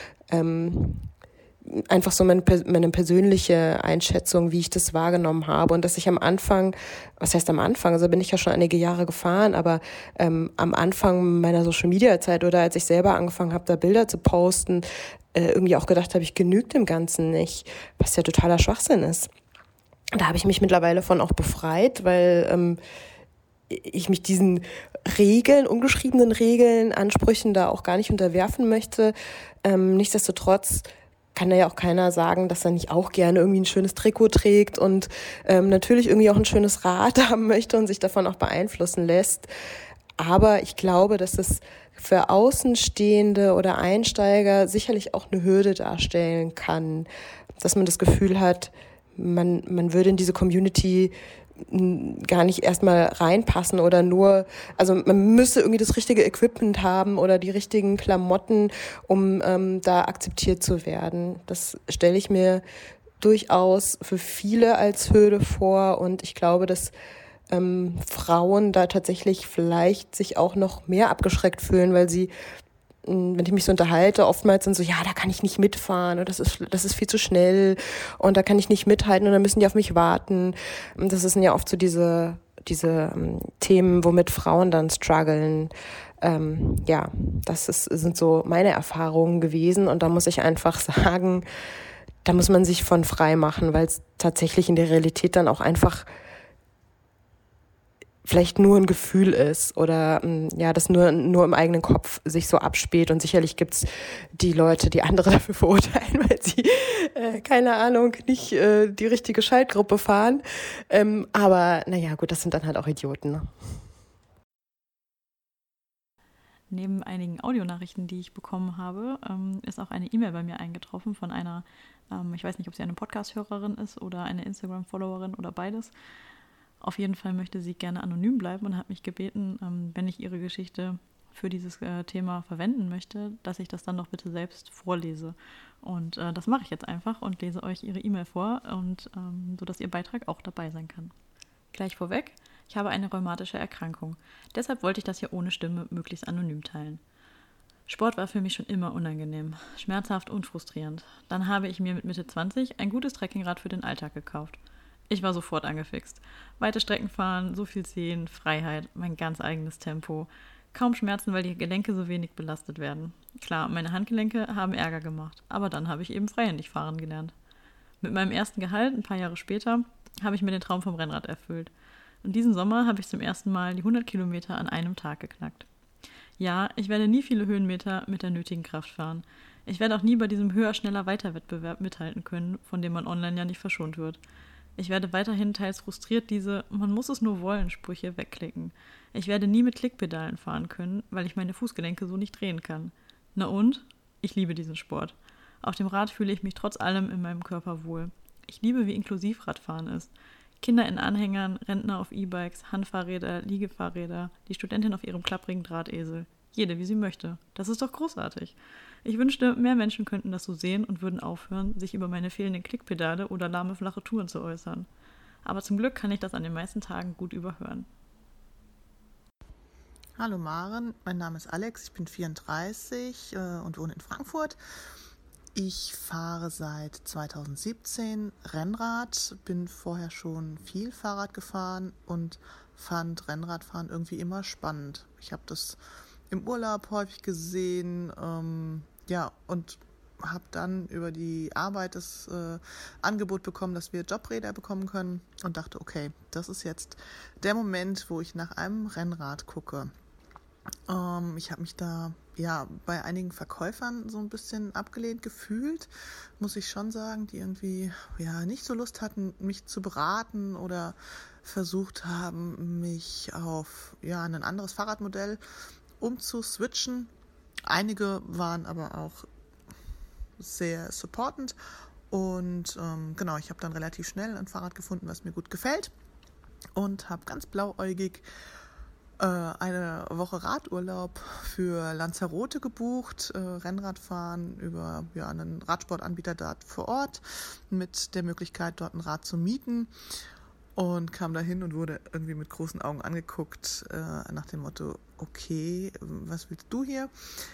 Speaker 7: Einfach so meine persönliche Einschätzung, wie ich das wahrgenommen habe und dass ich am Anfang, was heißt am Anfang, also bin ich ja schon einige Jahre gefahren, aber am Anfang meiner Social-Media-Zeit oder als ich selber angefangen habe, da Bilder zu posten, irgendwie auch gedacht habe, ich genüge dem Ganzen nicht, was ja totaler Schwachsinn ist. Da habe ich mich mittlerweile von auch befreit, weil ich mich diesen Regeln, ungeschriebenen Regeln, Ansprüchen da auch gar nicht unterwerfen möchte. Nichtsdestotrotz kann da ja auch keiner sagen, dass er nicht auch gerne irgendwie ein schönes Trikot trägt und natürlich irgendwie auch ein schönes Rad haben möchte und sich davon auch beeinflussen lässt. Aber ich glaube, dass es für Außenstehende oder Einsteiger sicherlich auch eine Hürde darstellen kann, dass man das Gefühl hat, man würde in diese Community gar nicht erstmal reinpassen oder nur, also man müsste irgendwie das richtige Equipment haben oder die richtigen Klamotten, um da akzeptiert zu werden. Das stelle ich mir durchaus für viele als Hürde vor und ich glaube, dass Frauen da tatsächlich vielleicht sich auch noch mehr abgeschreckt fühlen, weil sie, wenn ich mich so unterhalte, oftmals sind so, ja, da kann ich nicht mitfahren und das ist viel zu schnell und da kann ich nicht mithalten und dann müssen die auf mich warten. Und das sind ja oft so diese Themen, womit Frauen dann strugglen. Ja, sind so meine Erfahrungen gewesen und da muss ich einfach sagen, da muss man sich von frei machen, weil es tatsächlich in der Realität dann auch einfach vielleicht nur ein Gefühl ist oder ja, das nur im eigenen Kopf sich so abspielt und sicherlich gibt's die Leute, die andere dafür verurteilen, weil sie, keine Ahnung, nicht die richtige Schaltgruppe fahren, aber naja, gut, das sind dann halt auch Idioten, ne?
Speaker 1: Neben einigen Audionachrichten, die ich bekommen habe, ist auch eine E-Mail bei mir eingetroffen von einer, ich weiß nicht, ob sie eine Podcast-Hörerin ist oder eine Instagram-Followerin oder beides. Auf jeden Fall möchte sie gerne anonym bleiben und hat mich gebeten, wenn ich ihre Geschichte für dieses Thema verwenden möchte, dass ich das dann doch bitte selbst vorlese. Und das mache ich jetzt einfach und lese euch ihre E-Mail vor, und sodass ihr Beitrag auch dabei sein kann. Gleich vorweg, ich habe eine rheumatische Erkrankung. Deshalb wollte ich das hier ohne Stimme möglichst anonym teilen. Sport war für mich schon immer unangenehm, schmerzhaft und frustrierend. Dann habe ich mir mit Mitte 20 ein gutes Trekkingrad für den Alltag gekauft. Ich war sofort angefixt. Weite Strecken fahren, so viel sehen, Freiheit, mein ganz eigenes Tempo. Kaum Schmerzen, weil die Gelenke so wenig belastet werden. Klar, meine Handgelenke haben Ärger gemacht, aber dann habe ich eben freihändig fahren gelernt. Mit meinem ersten Gehalt, ein paar Jahre später, habe ich mir den Traum vom Rennrad erfüllt. Und diesen Sommer habe ich zum ersten Mal die 100 Kilometer an einem Tag geknackt. Ja, ich werde nie viele Höhenmeter mit der nötigen Kraft fahren. Ich werde auch nie bei diesem Höher-Schneller-Weiter-Wettbewerb mithalten können, von dem man online ja nicht verschont wird. Ich werde weiterhin teils frustriert diese "Man muss es nur wollen" Sprüche wegklicken. Ich werde nie mit Klickpedalen fahren können, weil ich meine Fußgelenke so nicht drehen kann. Na und? Ich liebe diesen Sport. Auf dem Rad fühle ich mich trotz allem in meinem Körper wohl. Ich liebe, wie inklusiv Radfahren ist. Kinder in Anhängern, Rentner auf E-Bikes, Handfahrräder, Liegefahrräder, die Studentin auf ihrem klapprigen Drahtesel. Jede, wie sie möchte. Das ist doch großartig. Ich wünschte, mehr Menschen könnten das so sehen und würden aufhören, sich über meine fehlenden Klickpedale oder lahme flache Touren zu äußern. Aber zum Glück kann ich das an den meisten Tagen gut überhören.
Speaker 8: Hallo Maren, mein Name ist Alex, ich bin 34 und wohne in Frankfurt. Ich fahre seit 2017 Rennrad, bin vorher schon viel Fahrrad gefahren und fand Rennradfahren irgendwie immer spannend. Ich habe das im Urlaub häufig gesehen, und habe dann über die Arbeit das Angebot bekommen, dass wir Jobräder bekommen können und dachte, okay, das ist jetzt der Moment, wo ich nach einem Rennrad gucke. Ich habe mich da bei einigen Verkäufern so ein bisschen abgelehnt gefühlt, muss ich schon sagen, die irgendwie nicht so Lust hatten, mich zu beraten oder versucht haben, mich auf ein anderes Fahrradmodell umzuswitchen. Einige waren aber auch sehr supportend und ich habe dann relativ schnell ein Fahrrad gefunden, was mir gut gefällt und habe ganz blauäugig eine Woche Radurlaub für Lanzarote gebucht, Rennradfahren über einen Radsportanbieter dort vor Ort mit der Möglichkeit, dort ein Rad zu mieten und kam dahin und wurde irgendwie mit großen Augen angeguckt nach dem Motto, okay, was willst du hier?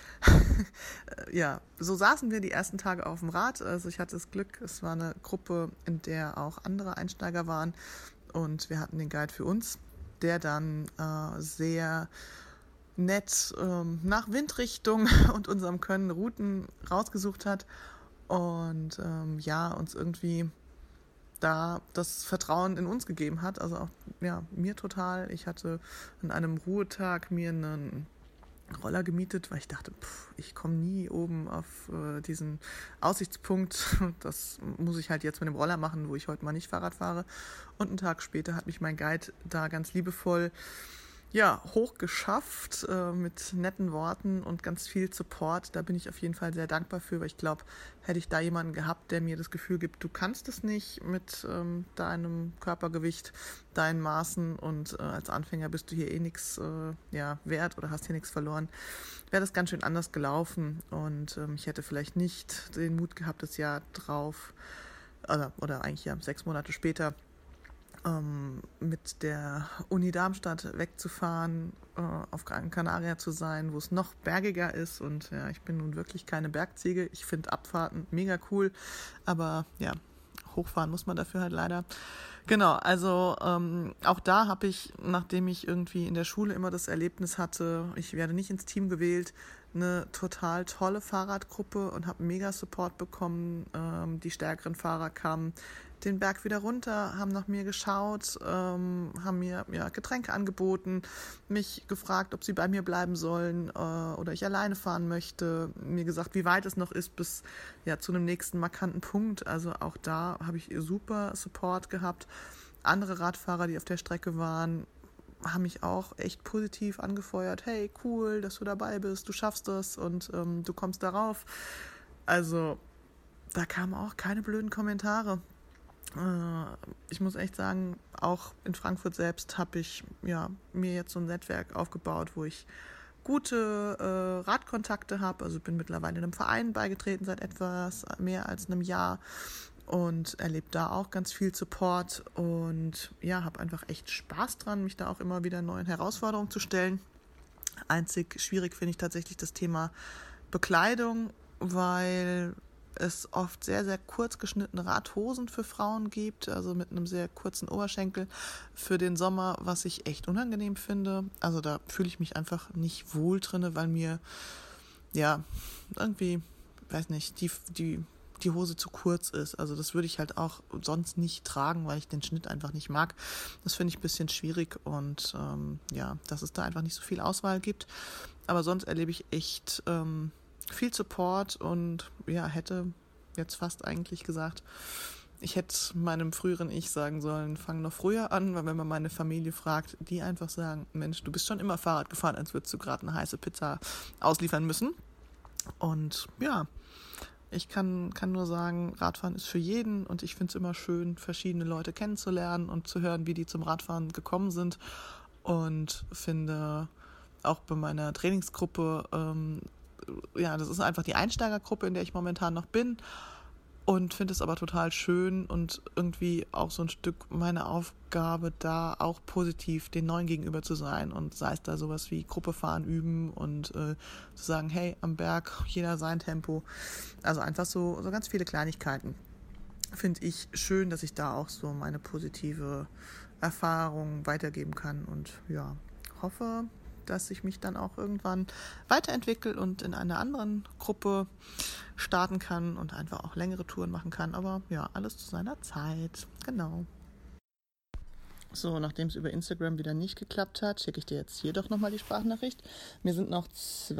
Speaker 8: So saßen wir die ersten Tage auf dem Rad. Also ich hatte das Glück, es war eine Gruppe, in der auch andere Einsteiger waren und wir hatten den Guide für uns, der dann sehr nett nach Windrichtung und unserem Können Routen rausgesucht hat und uns irgendwie da das Vertrauen in uns gegeben hat. Also auch mir total. Ich hatte an einem Ruhetag mir einen Roller gemietet, weil ich dachte, ich komme nie oben auf diesen Aussichtspunkt. Das muss ich halt jetzt mit dem Roller machen, wo ich heute mal nicht Fahrrad fahre. Und einen Tag später hat mich mein Guide da ganz liebevoll hochgeschafft mit netten Worten und ganz viel Support. Da bin ich auf jeden Fall sehr dankbar für, weil ich glaube, hätte ich da jemanden gehabt, der mir das Gefühl gibt, du kannst es nicht mit deinem Körpergewicht, deinen Maßen und als Anfänger bist du hier eh nichts wert oder hast hier nichts verloren, wäre das ganz schön anders gelaufen und ich hätte vielleicht nicht den Mut gehabt, das Jahr drauf oder eigentlich 6 Monate später mit der Uni Darmstadt wegzufahren, auf Gran Canaria zu sein, wo es noch bergiger ist und ich bin nun wirklich keine Bergziege. Ich finde Abfahrten mega cool, aber hochfahren muss man dafür halt leider. Genau, also auch da habe ich, nachdem ich irgendwie in der Schule immer das Erlebnis hatte, ich werde nicht ins Team gewählt, eine total tolle Fahrradgruppe und habe mega Support bekommen. Die stärkeren Fahrer kamen den Berg wieder runter, haben nach mir geschaut, haben mir Getränke angeboten, mich gefragt, ob sie bei mir bleiben sollen oder ich alleine fahren möchte, mir gesagt, wie weit es noch ist bis zu einem nächsten markanten Punkt. Also auch da habe ich super Support gehabt. Andere Radfahrer, die auf der Strecke waren, haben mich auch echt positiv angefeuert. Hey, cool, dass du dabei bist, du schaffst das und du kommst darauf. Also da kamen auch keine blöden Kommentare. Ich muss echt sagen, auch in Frankfurt selbst habe ich mir jetzt so ein Netzwerk aufgebaut, wo ich gute Radkontakte habe. Also bin mittlerweile einem Verein beigetreten seit etwas mehr als einem Jahr und erlebe da auch ganz viel Support und habe einfach echt Spaß dran, mich da auch immer wieder neuen Herausforderungen zu stellen. Einzig schwierig finde ich tatsächlich das Thema Bekleidung, weil es oft sehr, sehr kurz geschnittene Radhosen für Frauen gibt, also mit einem sehr kurzen Oberschenkel für den Sommer, was ich echt unangenehm finde. Also da fühle ich mich einfach nicht wohl drin, weil mir irgendwie, weiß nicht, die die Hose zu kurz ist. Also das würde ich halt auch sonst nicht tragen, weil ich den Schnitt einfach nicht mag. Das finde ich ein bisschen schwierig und dass es da einfach nicht so viel Auswahl gibt. Aber sonst erlebe ich echt viel Support und hätte jetzt fast eigentlich gesagt, ich hätte meinem früheren Ich sagen sollen, fang noch früher an, weil wenn man meine Familie fragt, die einfach sagen, Mensch, du bist schon immer Fahrrad gefahren, als würdest du gerade eine heiße Pizza ausliefern müssen. Und ich kann nur sagen, Radfahren ist für jeden und ich finde es immer schön, verschiedene Leute kennenzulernen und zu hören, wie die zum Radfahren gekommen sind und finde auch bei meiner Trainingsgruppe, das ist einfach die Einsteigergruppe, in der ich momentan noch bin. Und finde es aber total schön und irgendwie auch so ein Stück meine Aufgabe, da auch positiv den Neuen gegenüber zu sein. Und sei es da sowas wie Gruppe fahren üben und zu sagen, hey, am Berg, jeder sein Tempo. Also einfach so ganz viele Kleinigkeiten. Finde ich schön, dass ich da auch so meine positive Erfahrung weitergeben kann. Und hoffe, dass ich mich dann auch irgendwann weiterentwickle und in einer anderen Gruppe starten kann und einfach auch längere Touren machen kann. Aber alles zu seiner Zeit. Genau. So, nachdem es über Instagram wieder nicht geklappt hat, schicke ich dir jetzt hier doch nochmal die Sprachnachricht. Mir sind noch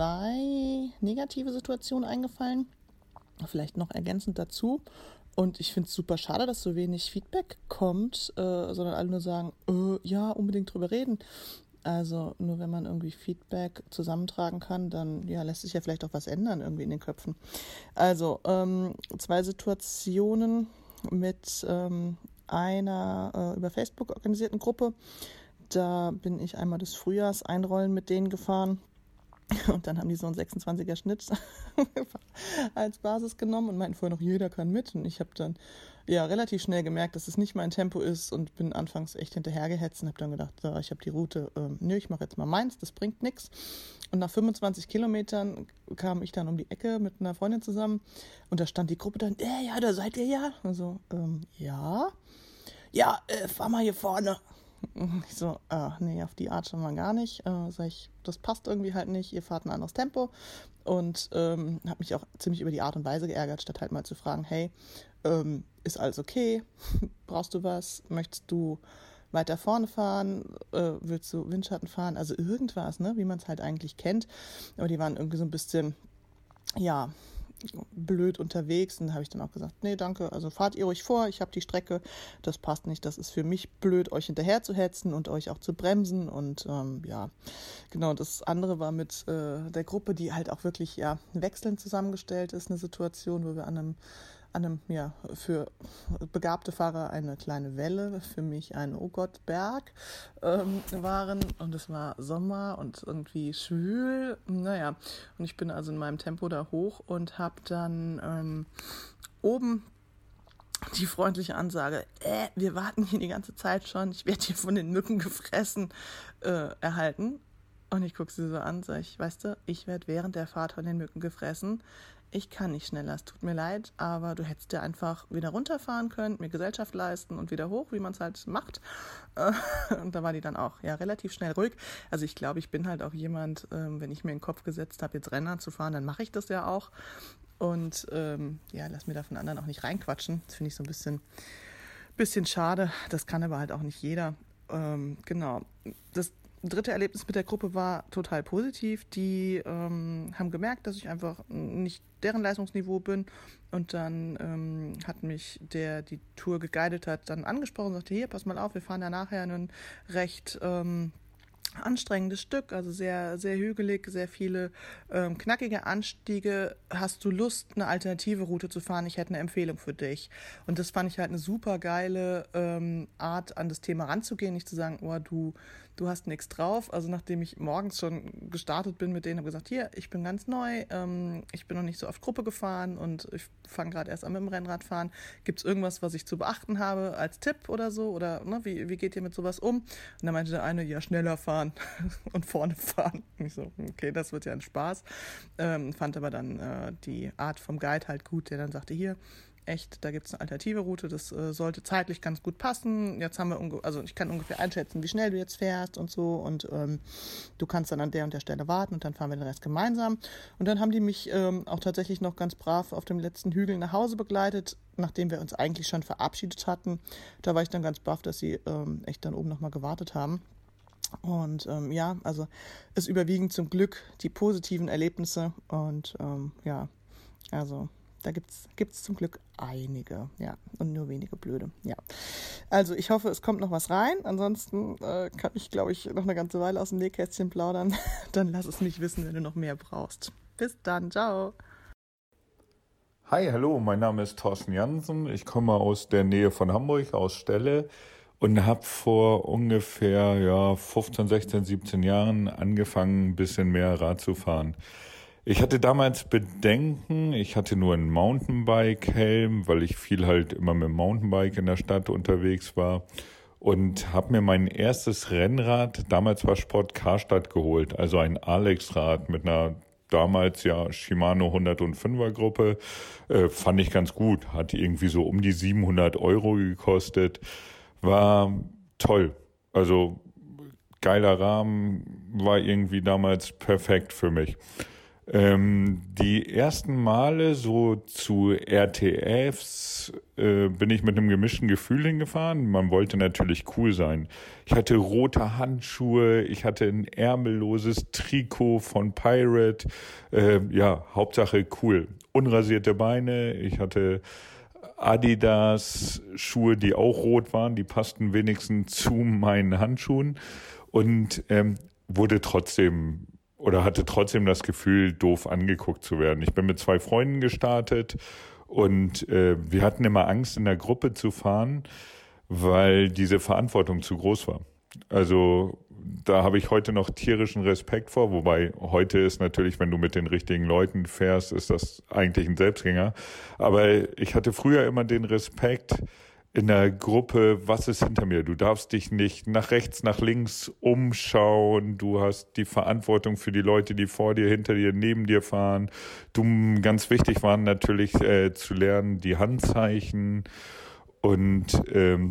Speaker 8: 2 negative Situationen eingefallen. Vielleicht noch ergänzend dazu. Und ich finde es super schade, dass so wenig Feedback kommt, sondern alle nur sagen, unbedingt drüber reden. Also nur wenn man irgendwie Feedback zusammentragen kann, dann lässt sich ja vielleicht auch was ändern irgendwie in den Köpfen. Also 2 Situationen mit einer über Facebook organisierten Gruppe. Da bin ich einmal des Frühjahrs Einrollen mit denen gefahren. Und dann haben die so einen 26er Schnitt als Basis genommen und meinten vorher noch, jeder kann mit. Und ich habe dann relativ schnell gemerkt, dass es nicht mein Tempo ist und bin anfangs echt hinterhergehetzt und habe dann gedacht, ich habe die Route, ich mache jetzt mal meins, das bringt nichts. Und nach 25 Kilometern kam ich dann um die Ecke mit einer Freundin zusammen und da stand die Gruppe dann, da seid ihr ja. Also, fahr mal hier vorne. Ich so, nee, auf die Art schon mal gar nicht. Sag ich, das passt irgendwie halt nicht, ihr fahrt ein anderes Tempo. Und habe mich auch ziemlich über die Art und Weise geärgert, statt halt mal zu fragen, hey, ist alles okay? Brauchst du was? Möchtest du weiter vorne fahren? Willst du Windschatten fahren? Also irgendwas, ne, wie man es halt eigentlich kennt. Aber die waren irgendwie so ein bisschen, blöd unterwegs und da habe ich dann auch gesagt, nee, danke, also fahrt ihr euch vor, ich habe die Strecke, das passt nicht, das ist für mich blöd, euch hinterher zu hetzen und euch auch zu bremsen und genau, das andere war mit der Gruppe, die halt auch wirklich wechselnd zusammengestellt ist, eine Situation, wo wir an einem für begabte Fahrer eine kleine Welle, für mich ein Berg waren und es war Sommer und irgendwie schwül, und ich bin also in meinem Tempo da hoch und habe dann oben die freundliche Ansage, wir warten hier die ganze Zeit schon, ich werde hier von den Mücken gefressen, erhalten. Und ich gucke sie so an, sage ich, weißt du, ich werde während der Fahrt von den Mücken gefressen. Ich kann nicht schneller, es tut mir leid, aber du hättest ja einfach wieder runterfahren können, mir Gesellschaft leisten und wieder hoch, wie man es halt macht. Und da war die dann auch relativ schnell ruhig. Also ich glaube, ich bin halt auch jemand, wenn ich mir in den Kopf gesetzt habe, jetzt Rennrad zu fahren, dann mache ich das ja auch. Und lass mir da von anderen auch nicht reinquatschen. Das finde ich so ein bisschen schade. Das kann aber halt auch nicht jeder. Genau. Das dritte Erlebnis mit der Gruppe war total positiv. Die haben gemerkt, dass ich einfach nicht deren Leistungsniveau bin. Und dann hat mich der die Tour geguidet hat, dann angesprochen und sagte, hier, pass mal auf, wir fahren ja nachher einen recht anstrengendes Stück, also sehr, sehr hügelig, sehr viele knackige Anstiege. Hast du Lust, eine alternative Route zu fahren? Ich hätte eine Empfehlung für dich. Und das fand ich halt eine super geile Art, an das Thema ranzugehen, nicht zu sagen, du hast nichts drauf. Also nachdem ich morgens schon gestartet bin mit denen, habe gesagt, hier, ich bin ganz neu, ich bin noch nicht so oft Gruppe gefahren und ich fange gerade erst an mit dem Rennradfahren. Gibt es irgendwas, was ich zu beachten habe als Tipp oder so? Oder wie geht ihr mit sowas um? Und dann meinte der eine, schneller fahren und vorne fahren. Und ich so, okay, das wird ja ein Spaß. Fand aber dann die Art vom Guide halt gut, der dann sagte, hier, echt, da gibt es eine alternative Route, das sollte zeitlich ganz gut passen. Jetzt haben wir, also ich kann ungefähr einschätzen, wie schnell du jetzt fährst und so und du kannst dann an der und der Stelle warten und dann fahren wir den Rest gemeinsam. Und dann haben die mich auch tatsächlich noch ganz brav auf dem letzten Hügel nach Hause begleitet, nachdem wir uns eigentlich schon verabschiedet hatten. Da war ich dann ganz baff, dass sie echt dann oben nochmal gewartet haben. Und also es überwiegen zum Glück die positiven Erlebnisse und also da gibt's zum Glück einige, ja, und nur wenige blöde, ja. Also ich hoffe, es kommt noch was rein, ansonsten kann ich, glaube ich, noch eine ganze Weile aus dem Nähkästchen plaudern. Dann lass es mich wissen, wenn du noch mehr brauchst. Bis dann, ciao.
Speaker 9: Hi, hallo, mein Name ist Thorsten Jansen, ich komme aus der Nähe von Hamburg, aus Stelle. Und habe vor ungefähr 15, 16, 17 Jahren angefangen, ein bisschen mehr Rad zu fahren. Ich hatte damals Bedenken, ich hatte nur einen Mountainbike-Helm, weil ich viel halt immer mit dem Mountainbike in der Stadt unterwegs war. Und habe mir mein erstes Rennrad, damals war Sport Karstadt, geholt. Also ein Alex-Rad mit einer damals Shimano 105er Gruppe. Fand ich ganz gut, hat irgendwie so um die 700 € gekostet. War toll, also geiler Rahmen, war irgendwie damals perfekt für mich. Die ersten Male so zu RTFs bin ich mit einem gemischten Gefühl hingefahren. Man wollte natürlich cool sein. Ich hatte rote Handschuhe, ich hatte ein ärmelloses Trikot von Pirate. Hauptsache cool. Unrasierte Beine, ich hatte Adidas Schuhe, die auch rot waren, die passten wenigstens zu meinen Handschuhen und hatte trotzdem das Gefühl, doof angeguckt zu werden. Ich bin mit 2 Freunden gestartet und wir hatten immer Angst, in der Gruppe zu fahren, weil diese Verantwortung zu groß war. Also da habe ich heute noch tierischen Respekt vor, wobei heute ist natürlich, wenn du mit den richtigen Leuten fährst, ist das eigentlich ein Selbstgänger. Aber ich hatte früher immer den Respekt in der Gruppe, was ist hinter mir? Du darfst dich nicht nach rechts, nach links umschauen. Du hast die Verantwortung für die Leute, die vor dir, hinter dir, neben dir fahren. Ganz wichtig waren natürlich zu lernen die Handzeichen und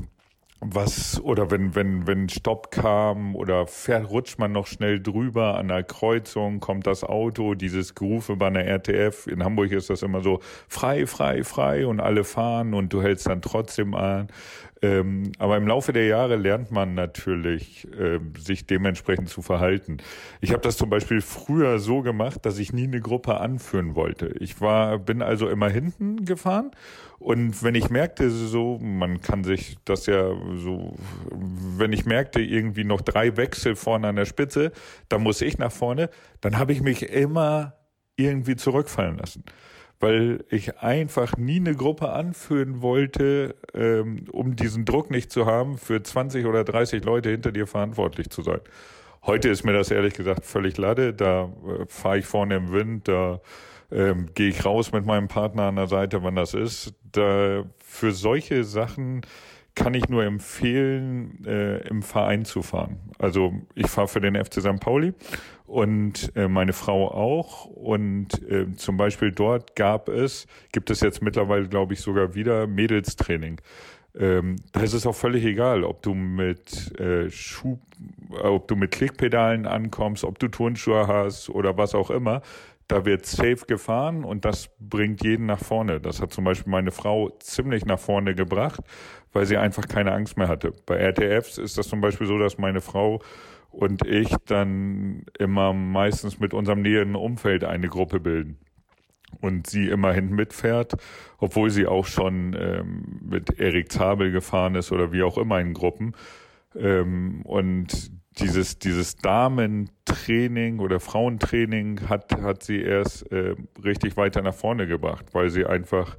Speaker 9: wenn Stopp kam oder rutscht man noch schnell drüber an der Kreuzung, kommt das Auto, dieses Gerufe bei einer RTF. In Hamburg ist das immer so frei, frei, frei und alle fahren und du hältst dann trotzdem an. Aber im Laufe der Jahre lernt man natürlich, sich dementsprechend zu verhalten. Ich habe das zum Beispiel früher so gemacht, dass ich nie eine Gruppe anführen wollte. Bin also immer hinten gefahren und wenn ich merkte man kann sich das ja so, wenn ich merkte irgendwie noch 3 Wechsel vorne an der Spitze, dann muss ich nach vorne, dann habe ich mich immer irgendwie zurückfallen lassen. Weil ich einfach nie eine Gruppe anführen wollte, um diesen Druck nicht zu haben, für 20 oder 30 Leute hinter dir verantwortlich zu sein. Heute ist mir das ehrlich gesagt völlig Latte, da fahre ich vorne im Wind, da gehe ich raus mit meinem Partner an der Seite, wann das ist. Für solche Sachen kann ich nur empfehlen, im Verein zu fahren. Also ich fahre für den FC St. Pauli und meine Frau auch. Und zum Beispiel dort gibt es jetzt mittlerweile, glaube ich, sogar wieder Mädelstraining. Da ist es auch völlig egal, ob du mit Klickpedalen ankommst, ob du Turnschuhe hast oder was auch immer. Da wird safe gefahren und das bringt jeden nach vorne. Das hat zum Beispiel meine Frau ziemlich nach vorne gebracht, weil sie einfach keine Angst mehr hatte. Bei RTFs ist das zum Beispiel so, dass meine Frau und ich dann immer meistens mit unserem näheren Umfeld eine Gruppe bilden. Und sie immer hinten mitfährt, obwohl sie auch schon mit Erik Zabel gefahren ist oder wie auch immer in Gruppen. Und dieses Damentraining oder Frauentraining hat sie erst richtig weiter nach vorne gebracht, weil sie einfach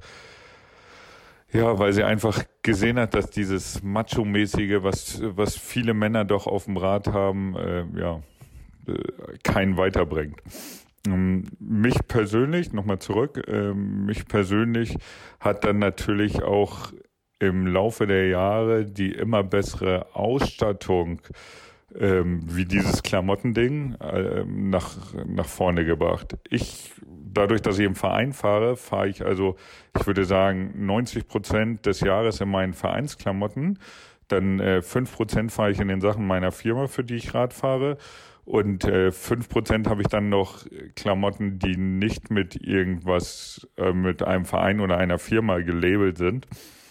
Speaker 9: gesehen hat, dass dieses Macho-mäßige, was viele Männer doch auf dem Rad haben, keinen weiterbringt. Mich persönlich, nochmal zurück, hat dann natürlich auch im Laufe der Jahre die immer bessere Ausstattung wie dieses Klamottending nach vorne gebracht. Ich dadurch, dass ich im Verein fahre ich also, ich würde sagen, 90% des Jahres in meinen Vereinsklamotten. Dann 5% fahre ich in den Sachen meiner Firma, für die ich Rad fahre. Und 5% habe ich dann noch Klamotten, die nicht mit irgendwas, mit einem Verein oder einer Firma gelabelt sind.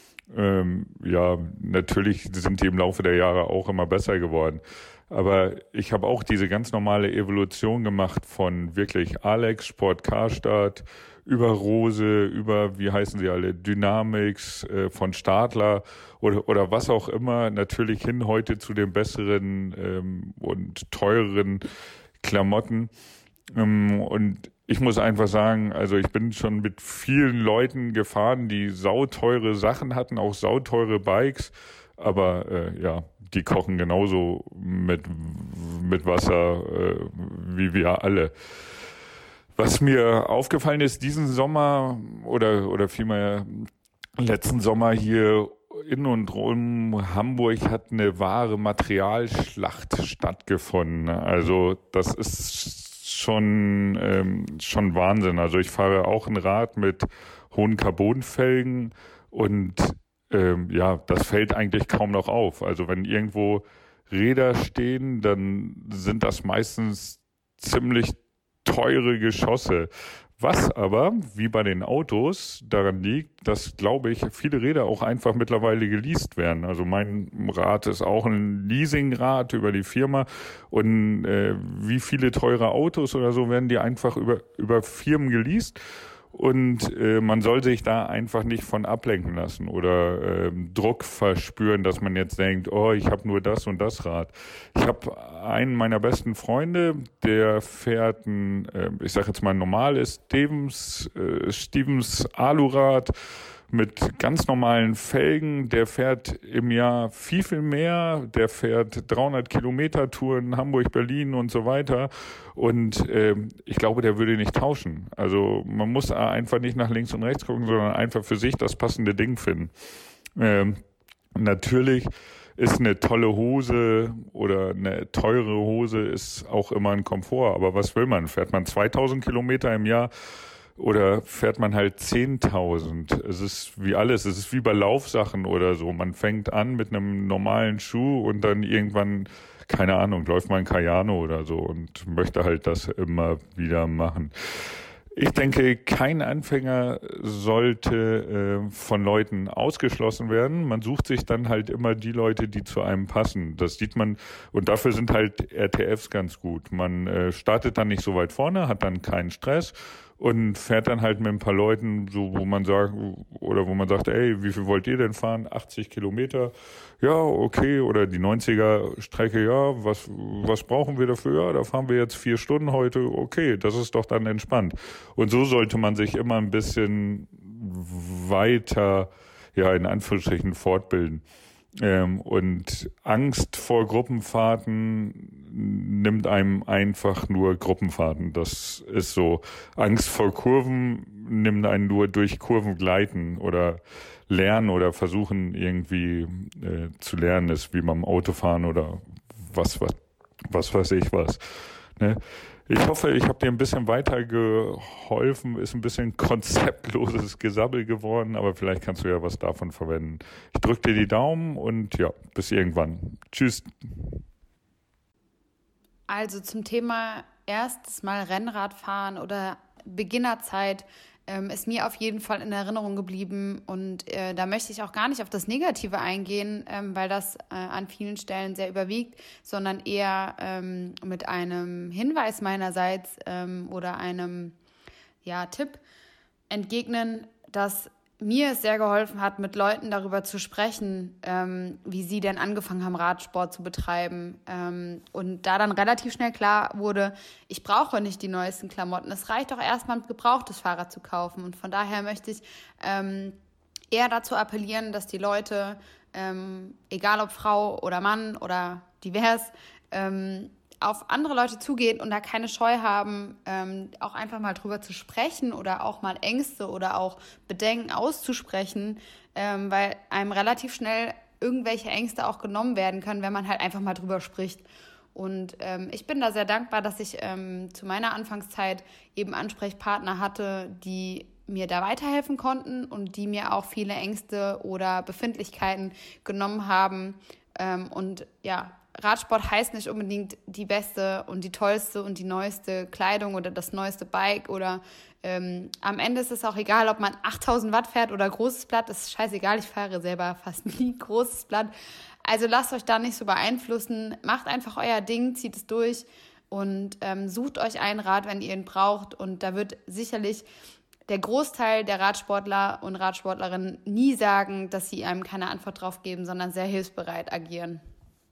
Speaker 9: Ja, natürlich sind die im Laufe der Jahre auch immer besser geworden. Aber ich habe auch diese ganz normale Evolution gemacht von wirklich Alex, Sport Karstadt, über Rose, über, wie heißen sie alle, Dynamics, von Stadler oder was auch immer, natürlich hin heute zu den besseren und teureren Klamotten. Und ich muss einfach sagen, also ich bin schon mit vielen Leuten gefahren, die sauteure Sachen hatten, auch sauteure Bikes, aber ja, die kochen genauso mit Wasser wie wir alle. Was mir aufgefallen ist, diesen Sommer oder vielmehr letzten Sommer hier in und um Hamburg hat eine wahre Materialschlacht stattgefunden. Also das ist schon Wahnsinn. Also ich fahre auch ein Rad mit hohen Carbonfelgen und ja, das fällt eigentlich kaum noch auf. Also wenn irgendwo Räder stehen, dann sind das meistens ziemlich teure Geschosse. Was aber, wie bei den Autos, daran liegt, dass, glaube ich, viele Räder auch einfach mittlerweile geleast werden. Also mein Rad ist auch ein Leasingrad über die Firma und wie viele teure Autos oder so werden die einfach über Firmen geleast. Und man soll sich da einfach nicht von ablenken lassen oder Druck verspüren, dass man jetzt denkt, oh, ich habe nur das und das Rad. Ich habe einen meiner besten Freunde, der fährt ein, ich sage jetzt mal ein normales Stevens Alurad mit ganz normalen Felgen. Der fährt im Jahr viel mehr. Der fährt 300 Kilometer Touren, Hamburg, Berlin und so weiter. Und ich glaube, der würde nicht tauschen. Also man muss einfach nicht nach links und rechts gucken, sondern einfach für sich das passende Ding finden. Natürlich ist eine tolle Hose oder eine teure Hose ist auch immer ein Komfort. Aber was will man? Fährt man 2000 Kilometer im Jahr? Oder fährt man halt 10.000? Es ist wie alles. Es ist wie bei Laufsachen oder so. Man fängt an mit einem normalen Schuh und dann irgendwann, keine Ahnung, läuft man Kayano oder so und möchte halt das immer wieder machen. Ich denke, kein Anfänger sollte von Leuten ausgeschlossen werden. Man sucht sich dann halt immer die Leute, die zu einem passen. Das sieht man und dafür sind halt RTFs ganz gut. Man startet dann nicht so weit vorne, hat dann keinen Stress und fährt dann halt mit ein paar Leuten, so wo man sagt, ey, wie viel wollt ihr denn fahren? 80 Kilometer? Ja, okay. Oder die 90er Strecke, ja, was brauchen wir dafür? Ja, da fahren wir jetzt 4 Stunden heute. Okay, das ist doch dann entspannt. Und so sollte man sich immer ein bisschen weiter, ja, in Anführungsstrichen fortbilden. Und Angst vor Gruppenfahrten nimmt einem einfach nur Gruppenfahrten. Das ist so. Angst vor Kurven nimmt einen nur durch Kurven gleiten oder lernen oder versuchen irgendwie zu lernen, ist wie beim Autofahren oder was weiß ich was. Ne? Ich hoffe, ich habe dir ein bisschen weitergeholfen, ist ein bisschen konzeptloses Gesabbel geworden, aber vielleicht kannst du ja was davon verwenden. Ich drücke dir die Daumen und ja, bis irgendwann. Tschüss.
Speaker 2: Also zum Thema erstes Mal Rennradfahren oder Beginnerzeit ist mir auf jeden Fall in Erinnerung geblieben und da möchte ich auch gar nicht auf das Negative eingehen, weil das an vielen Stellen sehr überwiegt, sondern eher mit einem Hinweis meinerseits oder einem Tipp entgegnen, dass mir es sehr geholfen hat, mit Leuten darüber zu sprechen, wie sie denn angefangen haben, Radsport zu betreiben. Und da dann relativ schnell klar wurde, ich brauche nicht die neuesten Klamotten. Es reicht doch erstmal, ein gebrauchtes Fahrrad zu kaufen. Und von daher möchte ich eher dazu appellieren, dass die Leute, egal ob Frau oder Mann oder divers, auf andere Leute zugehen und da keine Scheu haben, auch einfach mal drüber zu sprechen oder auch mal Ängste oder auch Bedenken auszusprechen, weil einem relativ schnell irgendwelche Ängste auch genommen werden können, wenn man halt einfach mal drüber spricht.
Speaker 10: Und ich bin da sehr dankbar, dass ich zu meiner Anfangszeit eben Ansprechpartner hatte, die mir da weiterhelfen konnten und die mir auch viele Ängste oder Befindlichkeiten genommen haben. Und ja, Radsport heißt nicht unbedingt die beste und die tollste und die neueste Kleidung oder das neueste Bike oder am Ende ist es auch egal, ob man 8000 Watt fährt oder großes Blatt, ist scheißegal, ich fahre selber fast nie großes Blatt. Also lasst euch da nicht so beeinflussen, macht einfach euer Ding, zieht es durch und sucht euch ein Rad, wenn ihr ihn braucht, und da wird sicherlich der Großteil der Radsportler und Radsportlerinnen nie sagen, dass sie einem keine Antwort drauf geben, sondern sehr hilfsbereit agieren.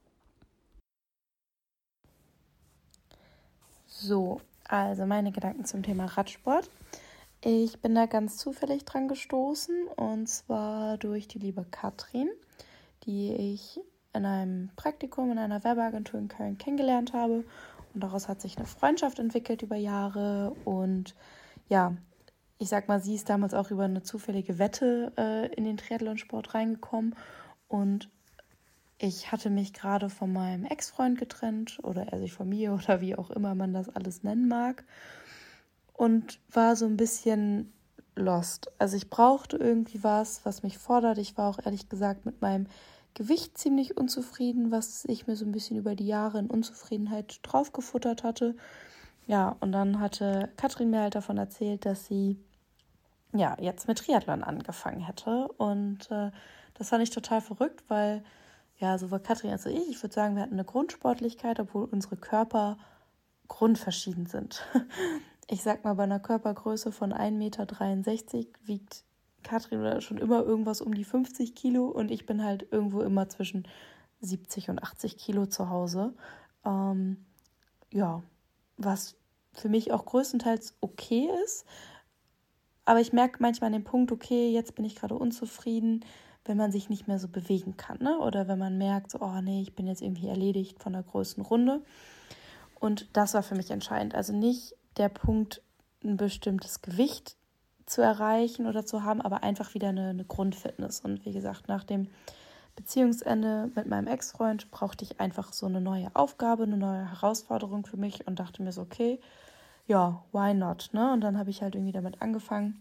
Speaker 11: So, also meine Gedanken zum Thema Radsport. Ich bin da ganz zufällig dran gestoßen, und zwar durch die liebe Katrin, die ich in einem Praktikum in einer Werbeagentur in Köln kennengelernt habe. Und daraus hat sich eine Freundschaft entwickelt über Jahre. Und ja, ich sag mal, sie ist damals auch über eine zufällige Wette in den Triathlonsport reingekommen. Und ich hatte mich gerade von meinem Ex-Freund getrennt, oder er sich von mir, oder wie auch immer man das alles nennen mag. Und war so ein bisschen lost. Also ich brauchte irgendwie was mich fordert. Ich war auch ehrlich gesagt mit meinem Gewicht ziemlich unzufrieden, was ich mir so ein bisschen über die Jahre in Unzufriedenheit draufgefuttert hatte. Ja, und dann hatte Katrin mir halt davon erzählt, dass sie ja jetzt mit Triathlon angefangen hätte. Und das fand ich total verrückt, weil ja, so war Katrin als ich würde sagen, wir hatten eine Grundsportlichkeit, obwohl unsere Körper grundverschieden sind. Ich sag mal, bei einer Körpergröße von 1,63 Meter wiegt Katrin schon immer irgendwas um die 50 Kilo und ich bin halt irgendwo immer zwischen 70 und 80 Kilo zu Hause. Ja, was für mich auch größtenteils okay ist. Aber ich merke manchmal an dem Punkt, okay, jetzt bin ich gerade unzufrieden, wenn man sich nicht mehr so bewegen kann, ne? Oder wenn man merkt, so, oh nee, ich bin jetzt irgendwie erledigt von der größten Runde. Und das war für mich entscheidend. Also nicht der Punkt, ein bestimmtes Gewicht zu erreichen oder zu haben, aber einfach wieder eine Grundfitness. Und wie gesagt, nach dem Beziehungsende mit meinem Ex-Freund brauchte ich einfach so eine neue Aufgabe, eine neue Herausforderung für mich und dachte mir so, okay, ja, why not, ne? Und dann habe ich halt irgendwie damit angefangen,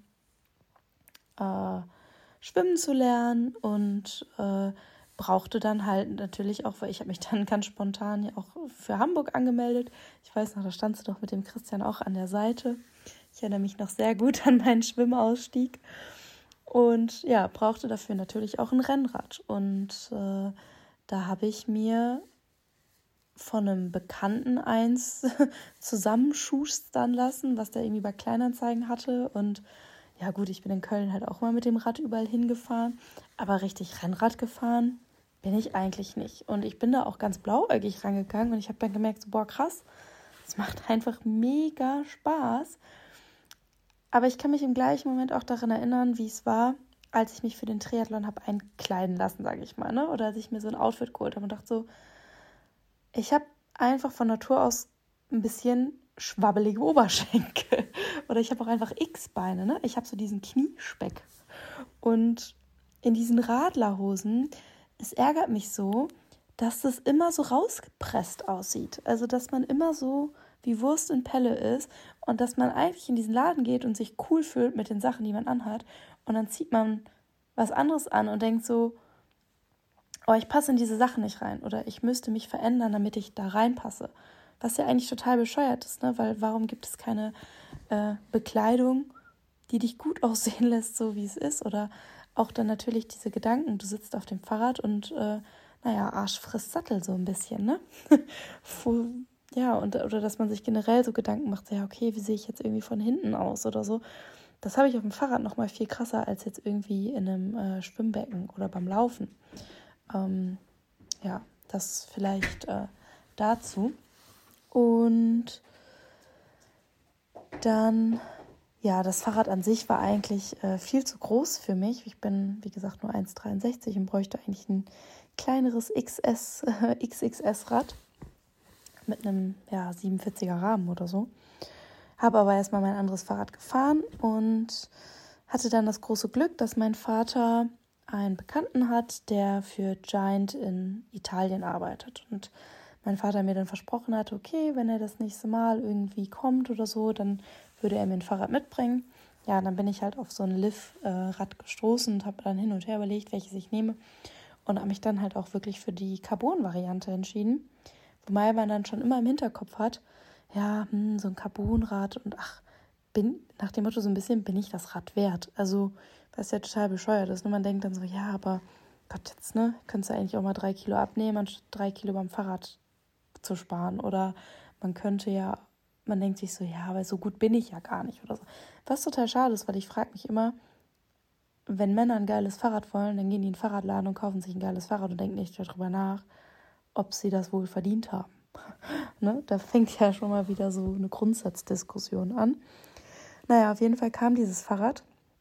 Speaker 11: schwimmen zu lernen und brauchte dann halt natürlich auch, weil ich habe mich dann ganz spontan ja auch für Hamburg angemeldet. Ich weiß noch, da standst du doch mit dem Christian auch an der Seite. Ich erinnere mich noch sehr gut an meinen Schwimmausstieg. Und ja, brauchte dafür natürlich auch ein Rennrad. Und da habe ich mir von einem Bekannten eins zusammenschustern lassen, was der irgendwie bei Kleinanzeigen hatte. Und ja gut, ich bin in Köln halt auch mal mit dem Rad überall hingefahren. Aber richtig Rennrad gefahren bin ich eigentlich nicht. Und ich bin da auch ganz blauäugig rangegangen. Und ich habe dann gemerkt, so, boah krass, es macht einfach mega Spaß. Aber ich kann mich im gleichen Moment auch daran erinnern, wie es war, als ich mich für den Triathlon habe einkleiden lassen, sage ich mal, ne? Oder als ich mir so ein Outfit geholt habe und dachte so, ich habe einfach von Natur aus ein bisschen schwabbelige Oberschenkel. Oder ich habe auch einfach X-Beine, ne? Ich habe so diesen Kniespeck. Und in diesen Radlerhosen, es ärgert mich so, dass das immer so rausgepresst aussieht. Also, dass man immer so wie Wurst in Pelle ist und dass man eigentlich in diesen Laden geht und sich cool fühlt mit den Sachen, die man anhat. Und dann zieht man was anderes an und denkt so, oh, ich passe in diese Sachen nicht rein oder ich müsste mich verändern, damit ich da reinpasse. Was ja eigentlich total bescheuert ist, ne? Weil warum gibt es keine Bekleidung, die dich gut aussehen lässt, so wie es ist? Oder auch dann natürlich diese Gedanken, du sitzt auf dem Fahrrad und Arsch frisst Sattel so ein bisschen, ne? Ja, oder dass man sich generell so Gedanken macht, ja, okay, wie sehe ich jetzt irgendwie von hinten aus oder so. Das habe ich auf dem Fahrrad noch mal viel krasser als jetzt irgendwie in einem Schwimmbecken oder beim Laufen. Ja, das vielleicht dazu. Und dann, ja, das Fahrrad an sich war eigentlich viel zu groß für mich. Ich bin, wie gesagt, nur 1,63 und bräuchte eigentlich ein kleineres XXS-Rad mit einem 47er Rahmen oder so. Habe aber erstmal mein anderes Fahrrad gefahren und hatte dann das große Glück, dass mein Vater einen Bekannten hat, der für Giant in Italien arbeitet. Und mein Vater mir dann versprochen hatte, okay, wenn er das nächste Mal irgendwie kommt oder so, dann würde er mir ein Fahrrad mitbringen. Ja, dann bin ich halt auf so ein Liv-Rad gestoßen und habe dann hin und her überlegt, welches ich nehme. Und habe mich dann halt auch wirklich für die Carbon-Variante entschieden. Wobei man dann schon immer im Hinterkopf hat, ja, so ein Carbonrad und nach dem Motto so ein bisschen, bin ich das Rad wert? Also, was ja total bescheuert ist. Und man denkt dann so, ja, aber Gott, jetzt, ne, könntest du eigentlich auch mal 3 Kilo abnehmen, anstatt 3 Kilo beim Fahrrad zu sparen. Oder man denkt sich so, ja, aber so gut bin ich ja gar nicht oder so. Was total schade ist, weil ich frage mich immer, wenn Männer ein geiles Fahrrad wollen, dann gehen die in den Fahrradladen und kaufen sich ein geiles Fahrrad und denken nicht darüber nach, ob sie das wohl verdient haben. Ne? Da fängt ja schon mal wieder so eine Grundsatzdiskussion an. Naja, auf jeden Fall kam dieses Fahrrad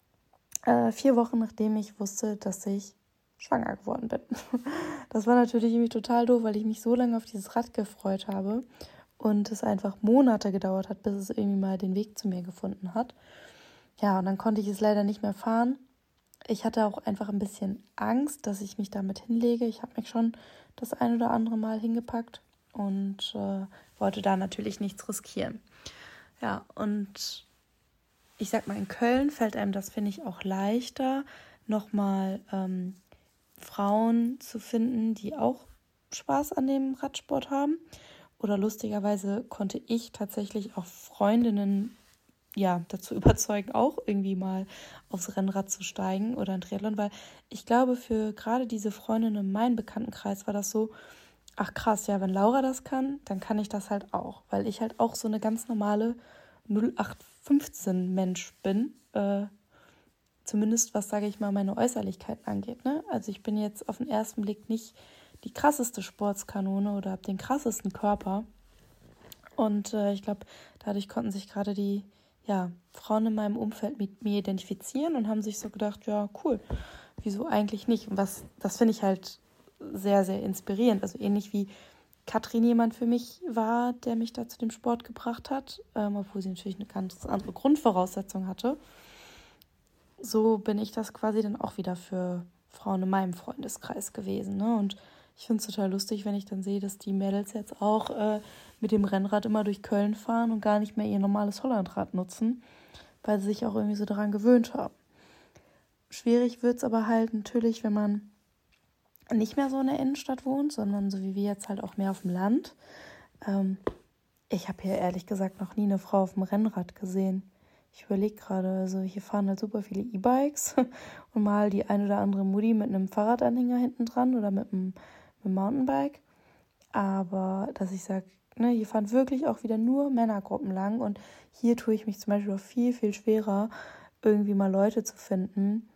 Speaker 11: 4 Wochen, nachdem ich wusste, dass ich schwanger geworden bin. Das war natürlich irgendwie total doof, weil ich mich so lange auf dieses Rad gefreut habe und es einfach Monate gedauert hat, bis es irgendwie mal den Weg zu mir gefunden hat. Ja, und dann konnte ich es leider nicht mehr fahren. Ich hatte auch einfach ein bisschen Angst, dass ich mich damit hinlege. Ich habe mich schon das ein oder andere Mal hingepackt und wollte da natürlich nichts riskieren. Ja, und ich sag mal, in Köln fällt einem das, finde ich, auch leichter, nochmal Frauen zu finden, die auch Spaß an dem Radsport haben. Oder lustigerweise konnte ich tatsächlich auch Freundinnen dazu überzeugen, auch irgendwie mal aufs Rennrad zu steigen oder ein Triathlon, weil ich glaube, für gerade diese Freundinnen in meinem Bekanntenkreis war das so, ach krass, ja, wenn Laura das kann, dann kann ich das halt auch, weil ich halt auch so eine ganz normale 0815-Mensch bin, zumindest was, sage ich mal, meine Äußerlichkeiten angeht, ne? Also ich bin jetzt auf den ersten Blick nicht die krasseste Sportskanone oder habe den krassesten Körper und ich glaube, dadurch konnten sich gerade die Frauen in meinem Umfeld mit mir identifizieren und haben sich so gedacht, ja, cool, wieso eigentlich nicht? Und das finde ich halt sehr, sehr inspirierend. Also ähnlich wie Katrin jemand für mich war, der mich da zu dem Sport gebracht hat, obwohl sie natürlich eine ganz andere Grundvoraussetzung hatte. So bin ich das quasi dann auch wieder für Frauen in meinem Freundeskreis gewesen, ne? Und ich finde es total lustig, wenn ich dann sehe, dass die Mädels jetzt auch mit dem Rennrad immer durch Köln fahren und gar nicht mehr ihr normales Hollandrad nutzen, weil sie sich auch irgendwie so daran gewöhnt haben. Schwierig wird es aber halt natürlich, wenn man nicht mehr so in der Innenstadt wohnt, sondern so wie wir jetzt halt auch mehr auf dem Land. Ich habe hier ehrlich gesagt noch nie eine Frau auf dem Rennrad gesehen. Ich überlege gerade, also hier fahren halt super viele E-Bikes und mal die ein oder andere Mutti mit einem Fahrradanhänger hinten dran oder mit einem Mountainbike. Aber dass ich sage, ne, hier fahren wirklich auch wieder nur Männergruppen lang und hier tue ich mich zum Beispiel auch viel, viel schwerer, irgendwie mal Leute zu finden,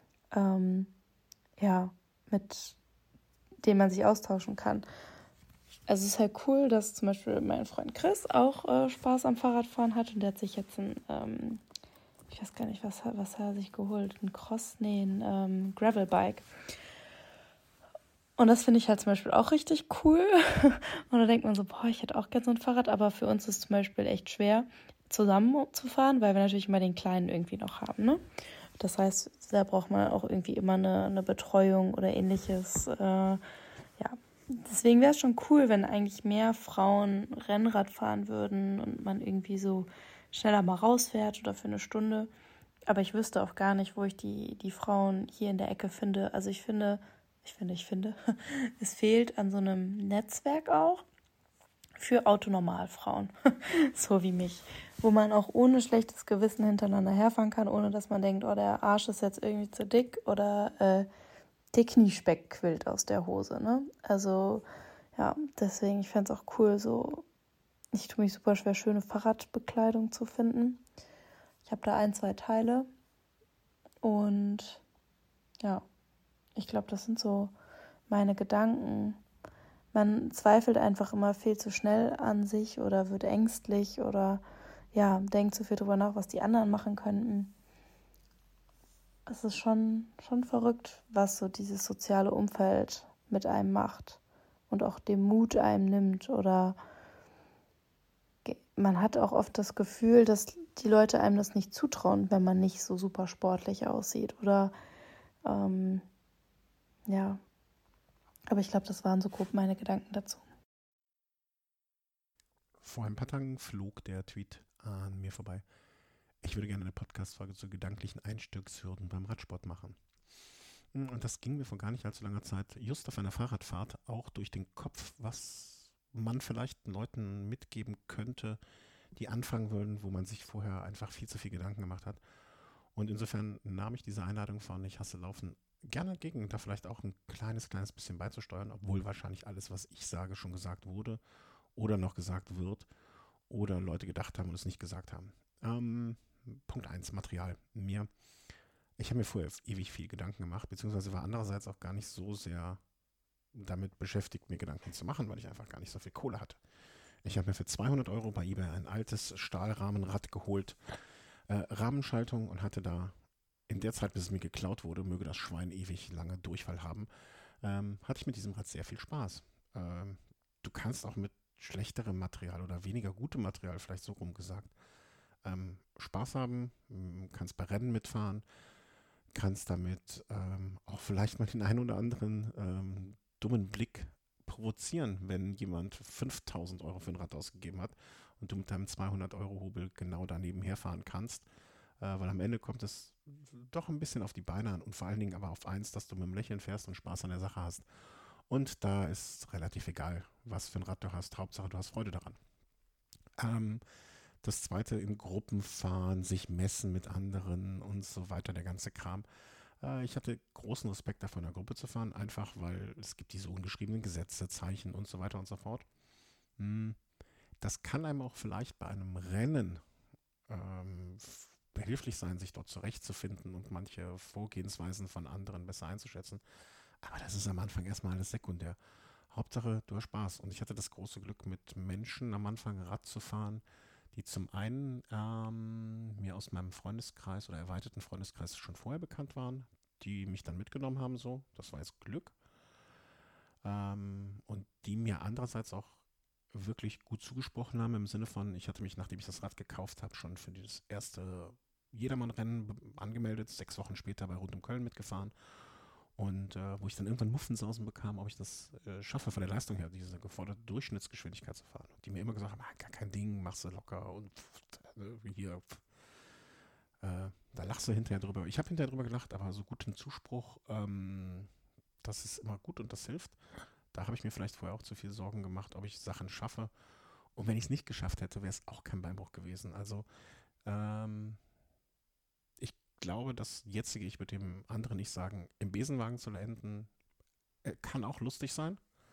Speaker 11: mit denen man sich austauschen kann. Also es ist halt cool, dass zum Beispiel mein Freund Chris auch Spaß am Fahrradfahren hat und der hat sich jetzt ich weiß gar nicht, was er sich geholt, ein Gravelbike. Und das finde ich halt zum Beispiel auch richtig cool. Und da denkt man so, ich hätte auch gerne so ein Fahrrad, aber für uns ist es zum Beispiel echt schwer, zusammen zu fahren, weil wir natürlich immer den Kleinen irgendwie noch haben, ne? Das heißt, da braucht man auch irgendwie immer eine Betreuung oder ähnliches. Deswegen wäre es schon cool, wenn eigentlich mehr Frauen Rennrad fahren würden und man irgendwie so schneller mal rausfährt oder für eine Stunde. Aber ich wüsste auch gar nicht, wo ich die Frauen hier in der Ecke finde. Also ich finde, es fehlt an so einem Netzwerk auch für Autonormalfrauen, so wie mich, wo man auch ohne schlechtes Gewissen hintereinander herfahren kann, ohne dass man denkt, der Arsch ist jetzt irgendwie zu dick oder der Kniespeck quillt aus der Hose, ne? Also ja, deswegen, ich fände es auch cool, so, ich tue mich super schwer, schöne Fahrradbekleidung zu finden. Ich habe da 1, 2 Teile und ja, ich glaube, das sind so meine Gedanken. Man zweifelt einfach immer viel zu schnell an sich oder wird ängstlich oder denkt zu viel drüber nach, was die anderen machen könnten. Es ist schon verrückt, was so dieses soziale Umfeld mit einem macht und auch den Mut einem nimmt. Oder man hat auch oft das Gefühl, dass die Leute einem das nicht zutrauen, wenn man nicht so super sportlich aussieht. Oder aber ich glaube, das waren so grob meine Gedanken dazu.
Speaker 12: Vor ein paar Tagen flog der Tweet an mir vorbei. Ich würde gerne eine Podcast-Folge zu gedanklichen Einstiegshürden beim Radsport machen. Und das ging mir vor gar nicht allzu langer Zeit just auf einer Fahrradfahrt auch durch den Kopf, was man vielleicht Leuten mitgeben könnte, die anfangen würden, wo man sich vorher einfach viel zu viel Gedanken gemacht hat. Und insofern nahm ich diese Einladung von Ich hasse Laufen gerne entgegen, da vielleicht auch ein kleines bisschen beizusteuern, obwohl wahrscheinlich alles, was ich sage, schon gesagt wurde oder noch gesagt wird oder Leute gedacht haben und es nicht gesagt haben. Punkt 1, Material. Ich habe mir vorher ewig viel Gedanken gemacht, beziehungsweise war andererseits auch gar nicht so sehr damit beschäftigt, mir Gedanken zu machen, weil ich einfach gar nicht so viel Kohle hatte. Ich habe mir für 200 € bei eBay ein altes Stahlrahmenrad geholt, Rahmenschaltung, und hatte da in der Zeit, bis es mir geklaut wurde, möge das Schwein ewig lange Durchfall haben, hatte ich mit diesem Rad sehr viel Spaß. Du kannst auch mit schlechterem Material oder weniger gutem Material, vielleicht so rum gesagt, Spaß haben, kannst bei Rennen mitfahren, kannst damit auch vielleicht mal den einen oder anderen dummen Blick provozieren, wenn jemand 5.000 € für ein Rad ausgegeben hat und du mit deinem 200 € Hobel genau daneben herfahren kannst, weil am Ende kommt es doch ein bisschen auf die Beine an und vor allen Dingen aber auf eins, dass du mit dem Lächeln fährst und Spaß an der Sache hast. Und da ist relativ egal, was für ein Rad du hast. Hauptsache, du hast Freude daran. Das zweite, in Gruppen fahren, sich messen mit anderen und so weiter, der ganze Kram. Ich hatte großen Respekt davor, in einer Gruppe zu fahren, einfach weil es gibt diese ungeschriebenen Gesetze, Zeichen und so weiter und so fort. Das kann einem auch vielleicht bei einem Rennen behilflich sein, sich dort zurechtzufinden und manche Vorgehensweisen von anderen besser einzuschätzen. Aber das ist am Anfang erstmal alles sekundär. Hauptsache, du hast Spaß. Und ich hatte das große Glück, mit Menschen am Anfang Rad zu fahren, die zum einen mir aus meinem Freundeskreis oder erweiterten Freundeskreis schon vorher bekannt waren, die mich dann mitgenommen haben, so. Das war jetzt Glück. Und die mir andererseits auch wirklich gut zugesprochen haben, im Sinne von, ich hatte mich, nachdem ich das Rad gekauft habe, schon für das erste Jedermann-Rennen angemeldet, 6 Wochen später bei Rund um Köln mitgefahren. Und wo ich dann irgendwann Muffensausen bekam, ob ich das schaffe, von der Leistung her, diese geforderte Durchschnittsgeschwindigkeit zu fahren. Und die mir immer gesagt haben, gar kein Ding, machst du locker und hier, da lachst du hinterher drüber. Ich habe hinterher drüber gelacht, aber so guten Zuspruch, das ist immer gut und das hilft. Da habe ich mir vielleicht vorher auch zu viel Sorgen gemacht, ob ich Sachen schaffe. Und wenn ich es nicht geschafft hätte, wäre es auch kein Beinbruch gewesen. Also ich glaube, das jetzige Ich würde dem anderen nicht sagen, im Besenwagen zu landen, kann auch lustig sein.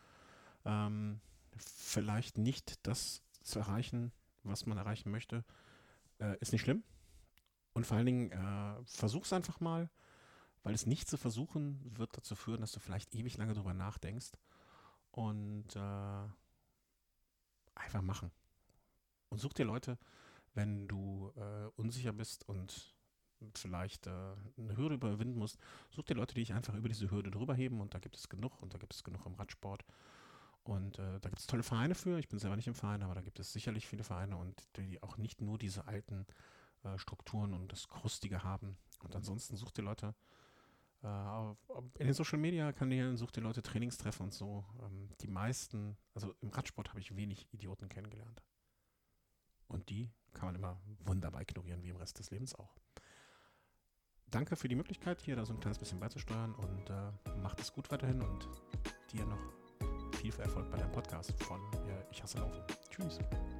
Speaker 12: Vielleicht nicht das zu erreichen, was man erreichen möchte, ist nicht schlimm. Und vor allen Dingen versuch's einfach mal, weil es nicht zu versuchen wird dazu führen, dass du vielleicht ewig lange drüber nachdenkst. Und einfach machen. Und such dir Leute, wenn du unsicher bist und vielleicht eine Hürde überwinden musst, such dir Leute, die dich einfach über diese Hürde drüber heben, und da gibt es genug, und da gibt es genug im Radsport. Und da gibt es tolle Vereine für. Ich bin selber nicht im Verein, aber da gibt es sicherlich viele Vereine, und die auch nicht nur diese alten Strukturen und das Krustige haben. Und ansonsten such dir Leute in den Social Media Kanälen, such dir Leute Trainingstreffen und so. Die meisten, also im Radsport habe ich wenig Idioten kennengelernt. Und die kann man immer wunderbar ignorieren, wie im Rest des Lebens auch. Danke für die Möglichkeit, hier da so ein kleines bisschen beizusteuern, und macht es gut weiterhin, und dir noch viel Erfolg bei deinem Podcast von Ich hasse Laufen. Tschüss.